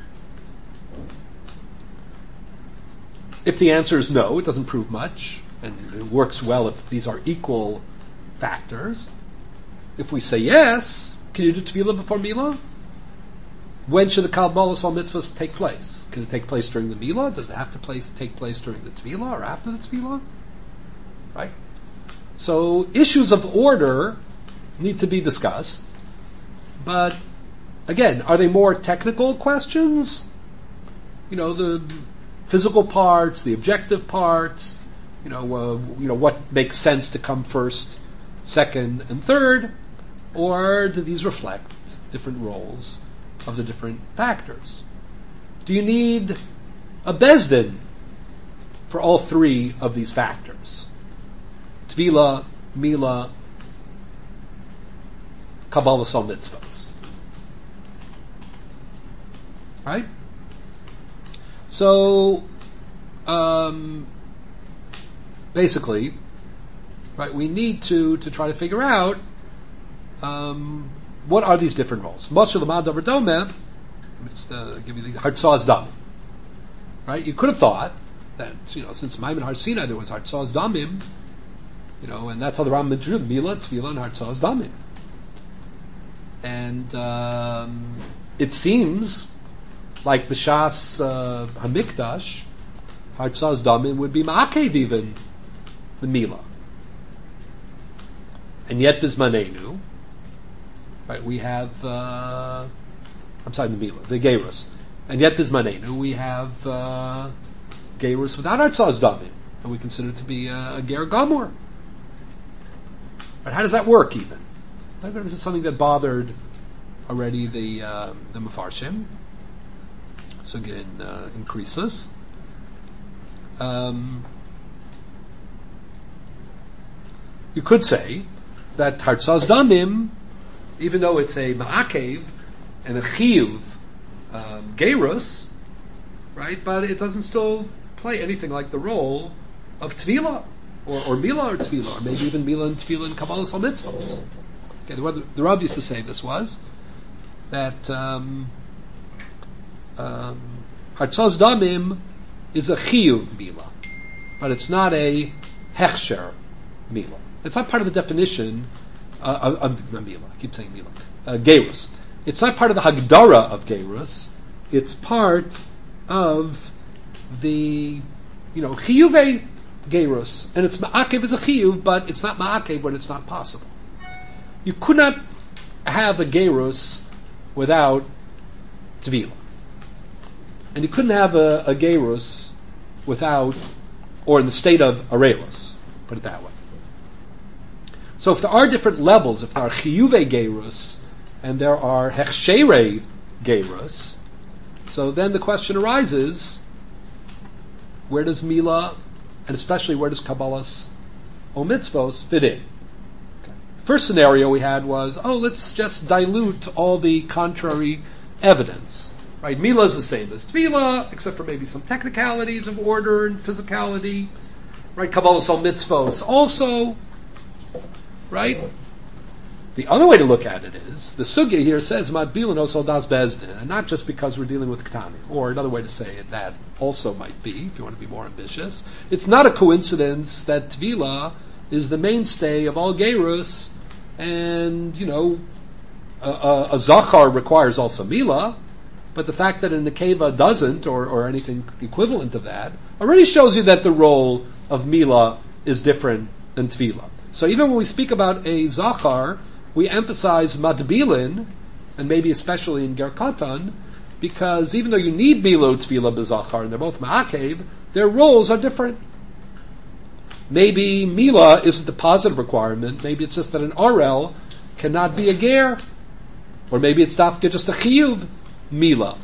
If the answer is no, it doesn't prove much, and it works well if these are equal factors. If we say yes, can you do Tefillah before Milah? When should the Kabbalah Sol Mitzvahs take place? Can it take place during the Milah? Does it have to place, take place during the Tefillah or after the Tefillah? Right? So issues of order need to be discussed. But again, are they more technical questions? You know, the physical parts, the objective parts, you know, uh, you know, what makes sense to come first, second, and third, or do these reflect different roles of the different factors? Do you need a Bezdin for all three of these factors? Tefillah, Milah, Kabbalah Sol Mitzvahs. Right? So, um, basically, right, we need to, to try to figure out um, what are these different roles. Moshe Lamad Davar Domeh, just uh, give you the Hartzaz Damim. Right? You could have thought that, you know, since Maimon Har Sinai there was Hartzaz Damim, you know, and that's how the Rambam introduced Milah, Tefillah, and Hartzaz Damim. And um, it seems like B'Shas uh, Hamikdash, Hartzaz Damim would be Ma'akev even the Milah. And yet Bizmanenu, right, we have, uh, I'm sorry, the Milah, the Gerus. And yet Bizmanenu, we have uh, Gerus without Hartzaz Damim, and we consider it to be a, a Ger Gamor. Right, how does that work even? This is something that bothered already the uh, the Mefarshim. So again, uh, increases. Um, you could say that Hartzaz Damim, even though it's a Ma'akev and a Chiyuv um, Gerus, right, but it doesn't still play anything like the role of Tefillah, or, or Milah or Tefillah, or maybe even Milah and Tefillah and Kabbalah Sol Mitzvahs. Okay, the, the Rav used to say this was that um, um, Hartzaz Damim is a Chiyuv Milah, but it's not a Hechsher Milah. It's not part of the definition uh, of, of Milah. I keep saying Milah. Uh, Gerus. It's not part of the Hagdara of Gerus. It's part of the, you know, Chiyuvei Gerus. And it's Ma'akev is a Chiyuv, but it's not Ma'akev when it's not possible. You could not have a Gerus without Tefillah. And you couldn't have a, a Gerus without or in the state of Arelos, put it that way. So if there are different levels, if there are Chiyuve Gerus, and there are Hechshere Gerus, so then the question arises, where does Mila, and especially where does Kabbalas o Mitzvos fit in? Okay. First scenario we had was, oh, let's just dilute all the contrary evidence. Right? Mila is the same as Tvila, except for maybe some technicalities of order and physicality. Right? Kabbalas o Mitzvos also. Right? The other way to look at it is, the sugya here says, Madbilin also das bezdin, and not just because we're dealing with Ketani. Or another way to say it, that also might be, if you want to be more ambitious. It's not a coincidence that Tvila is the mainstay of all Gerus, and, you know, a, a, a Zachar requires also Mila, but the fact that a Nekeva doesn't, or, or anything equivalent of that, already shows you that the role of Mila is different than Tvila. So even when we speak about a Zachar, we emphasize Madbilin, and maybe especially in Ger Katan, because even though you need Mila Tvila B'Zachar, and they're both Ma'akev, their roles are different. Maybe Mila isn't the positive requirement, maybe it's just that an Arel cannot be a Ger, or maybe it's dafka just a Chiyuv Mila.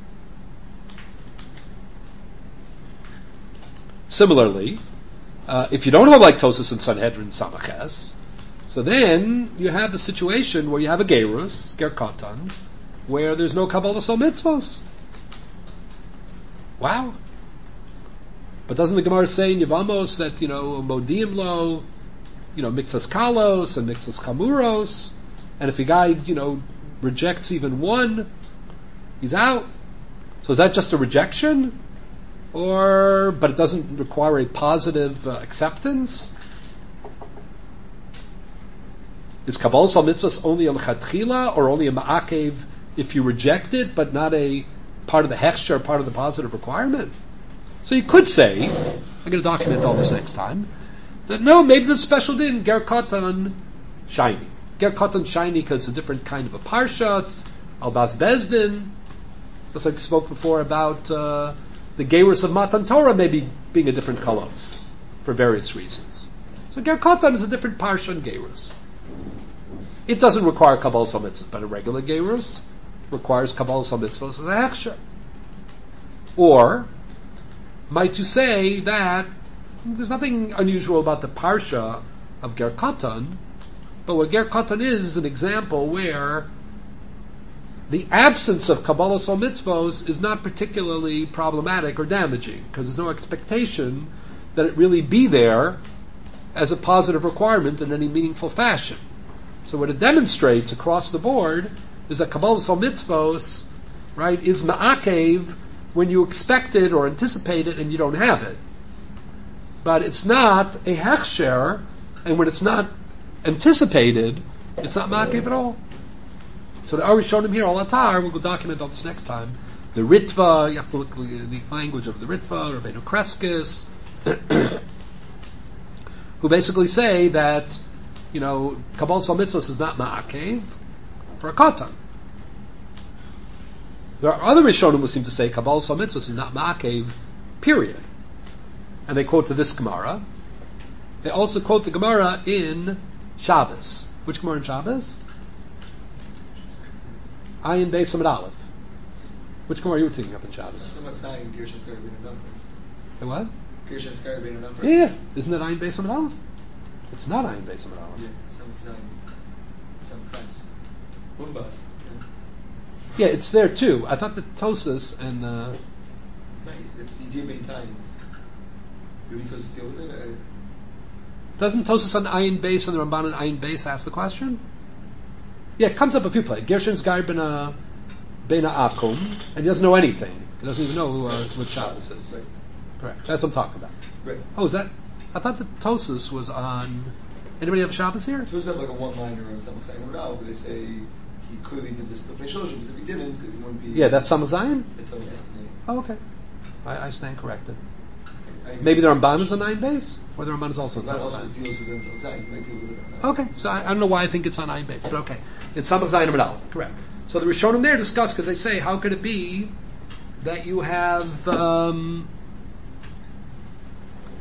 Similarly, Uh, if you don't have like Tosas and Sanhedrin Samaches, so then you have the situation where you have a Gerus, Ger Katan, where there's no Kabbalas o Mitzvos. Wow. But doesn't the Gemara say in Yevamos that, you know, Modiim lo, you know, Mixas Kalos and Mixas Chamuros, and if a guy, you know, rejects even one, he's out. So is that just a rejection? Or, but it doesn't require a positive uh, acceptance? Is Kabbalas o Mitzvos only a L'chatchila, or only a Ma'akev if you reject it, but not a part of the Hechsher, part of the positive requirement? So you could say, I'm going to document all this next time, that no, maybe there's a special din, Ger Katan shiny. Ger Katan shiny because it's a different kind of a parsha, it's Al Das Bezdin, just like we spoke before about uh, the Gerus of Matan Torah maybe being a different kalos for various reasons. So Ger Katan is a different parsha and Gerus. It doesn't require Kabbalas o Mitzvos, but a regular Gerus requires Kabbalas o Mitzvos as a hechsher. Or might you say that there's nothing unusual about the parsha of Ger Katan, but what Ger Katan is is an example where the absence of Kabbalas o Mitzvos is not particularly problematic or damaging, because there's no expectation that it really be there as a positive requirement in any meaningful fashion. So what it demonstrates across the board is that Kabbalas o Mitzvos, right, is ma'akev when you expect it or anticipate it and you don't have it. But it's not a hechsher, and when it's not anticipated, it's not ma'akev at all. So the Arishonim here, Al Atar, we'll go document all this next time. The Ritva, you have to look at the language of the Ritva, Rabbeinu Kreskis, who basically say that, you know, Kabbalas o Mitzvos is not ma'akev for a katan. There are other Rishonim who seem to say Kabbalas o Mitzvos is not ma'akev, period. And they quote to this Gemara. They also quote the Gemara in Shabbos. Which Gemara in Shabbos? Ayin Beis Amud Aleph. Which Gemara are you taking up in Shabbos? The what? Yeah, isn't it Ayin Beis Amud Aleph? It's not Ayin Beis Amud Aleph. Yeah, some some press. Umbas. Yeah, it's there too. I thought the Tosas and uh, it's Yidiyah Bein Time. Maybe Tosas still with it. Doesn't Tosas on Ayin Beis and the Ramban on Ayin Beis ask the question? Yeah, it comes up a few places. Gershon's guy ben a ben a akum, and he doesn't know anything. He doesn't even know who, uh, what Shabbos is. Right. Correct. That's what I'm talking about. Right. Oh, is that? I thought the Tosas was on. Anybody have Shabbos here? Tosas have like a one-liner on something saying about where they say he clearly did this to Pnei Shloshim, because if he didn't, it wouldn't be. Yeah, that's Samazayin? It's Samazayin. Yeah. Oh, okay. I, I stand corrected. I, I Maybe the Ramban is on nine base? Or the Ramban is also on That also Samazayin? deals with Samazayin. You might deal with it on that. Okay, so I, I don't know why I think it's on nine base, but okay. It's Samazayin Amud Aleph, correct. So the Rishonim there discuss, because they say, how could it be that you have um,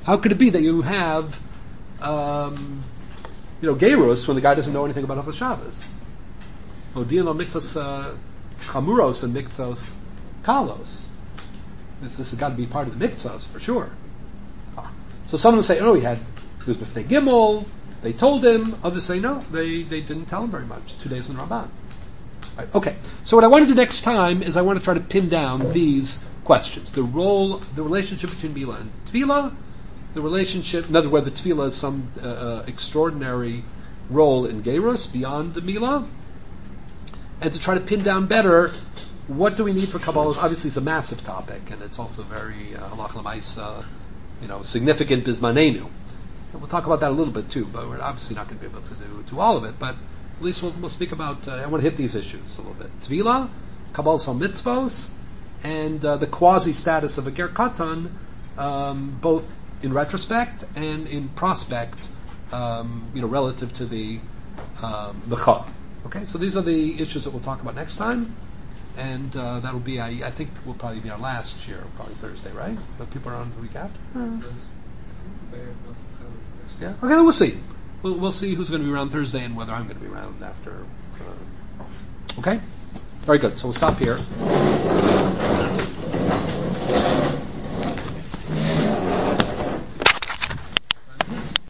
How could it be that you have, um, you know, gerus when the guy doesn't know anything about Hilchos Shabbos? Odin on mitzvos uh, chamuros and mitzvos kalos. This this has got to be part of the mitzvahs for sure. Ah. So some will say, oh, he had he was b'fnei Gimel. They told him. Others say no, they they didn't tell him very much. Two days in Ramban. Right, okay. So what I want to do next time is I want to try to pin down these questions: the role, the relationship between Mila and Tefillah, the relationship, in other words, whether Tefillah has some uh, uh, extraordinary role in Gerus beyond the Mila, and to try to pin down better what do we need for Kabbalah. Obviously, it's a massive topic, and it's also very halach l'maisa, you know, significant bismanenu. And we'll talk about that a little bit too, but we're obviously not going to be able to do, do all of it. But at least we'll, we'll speak about. Uh, I want to hit these issues a little bit: Tefillah, Kabbalah Sal Mitzvos, and uh, the quasi status of a ger katan, um, both in retrospect and in prospect, um, you know, relative to the um, mecha. Okay, so these are the issues that we'll talk about next time, and uh, that'll be, I, I think, will probably be our last year, probably Thursday, right? But people are on the week after. Yeah. Okay, then we'll see. We'll, we'll see who's going to be around Thursday and whether I'm going to be around after. Uh, okay. Very good. So we'll stop here.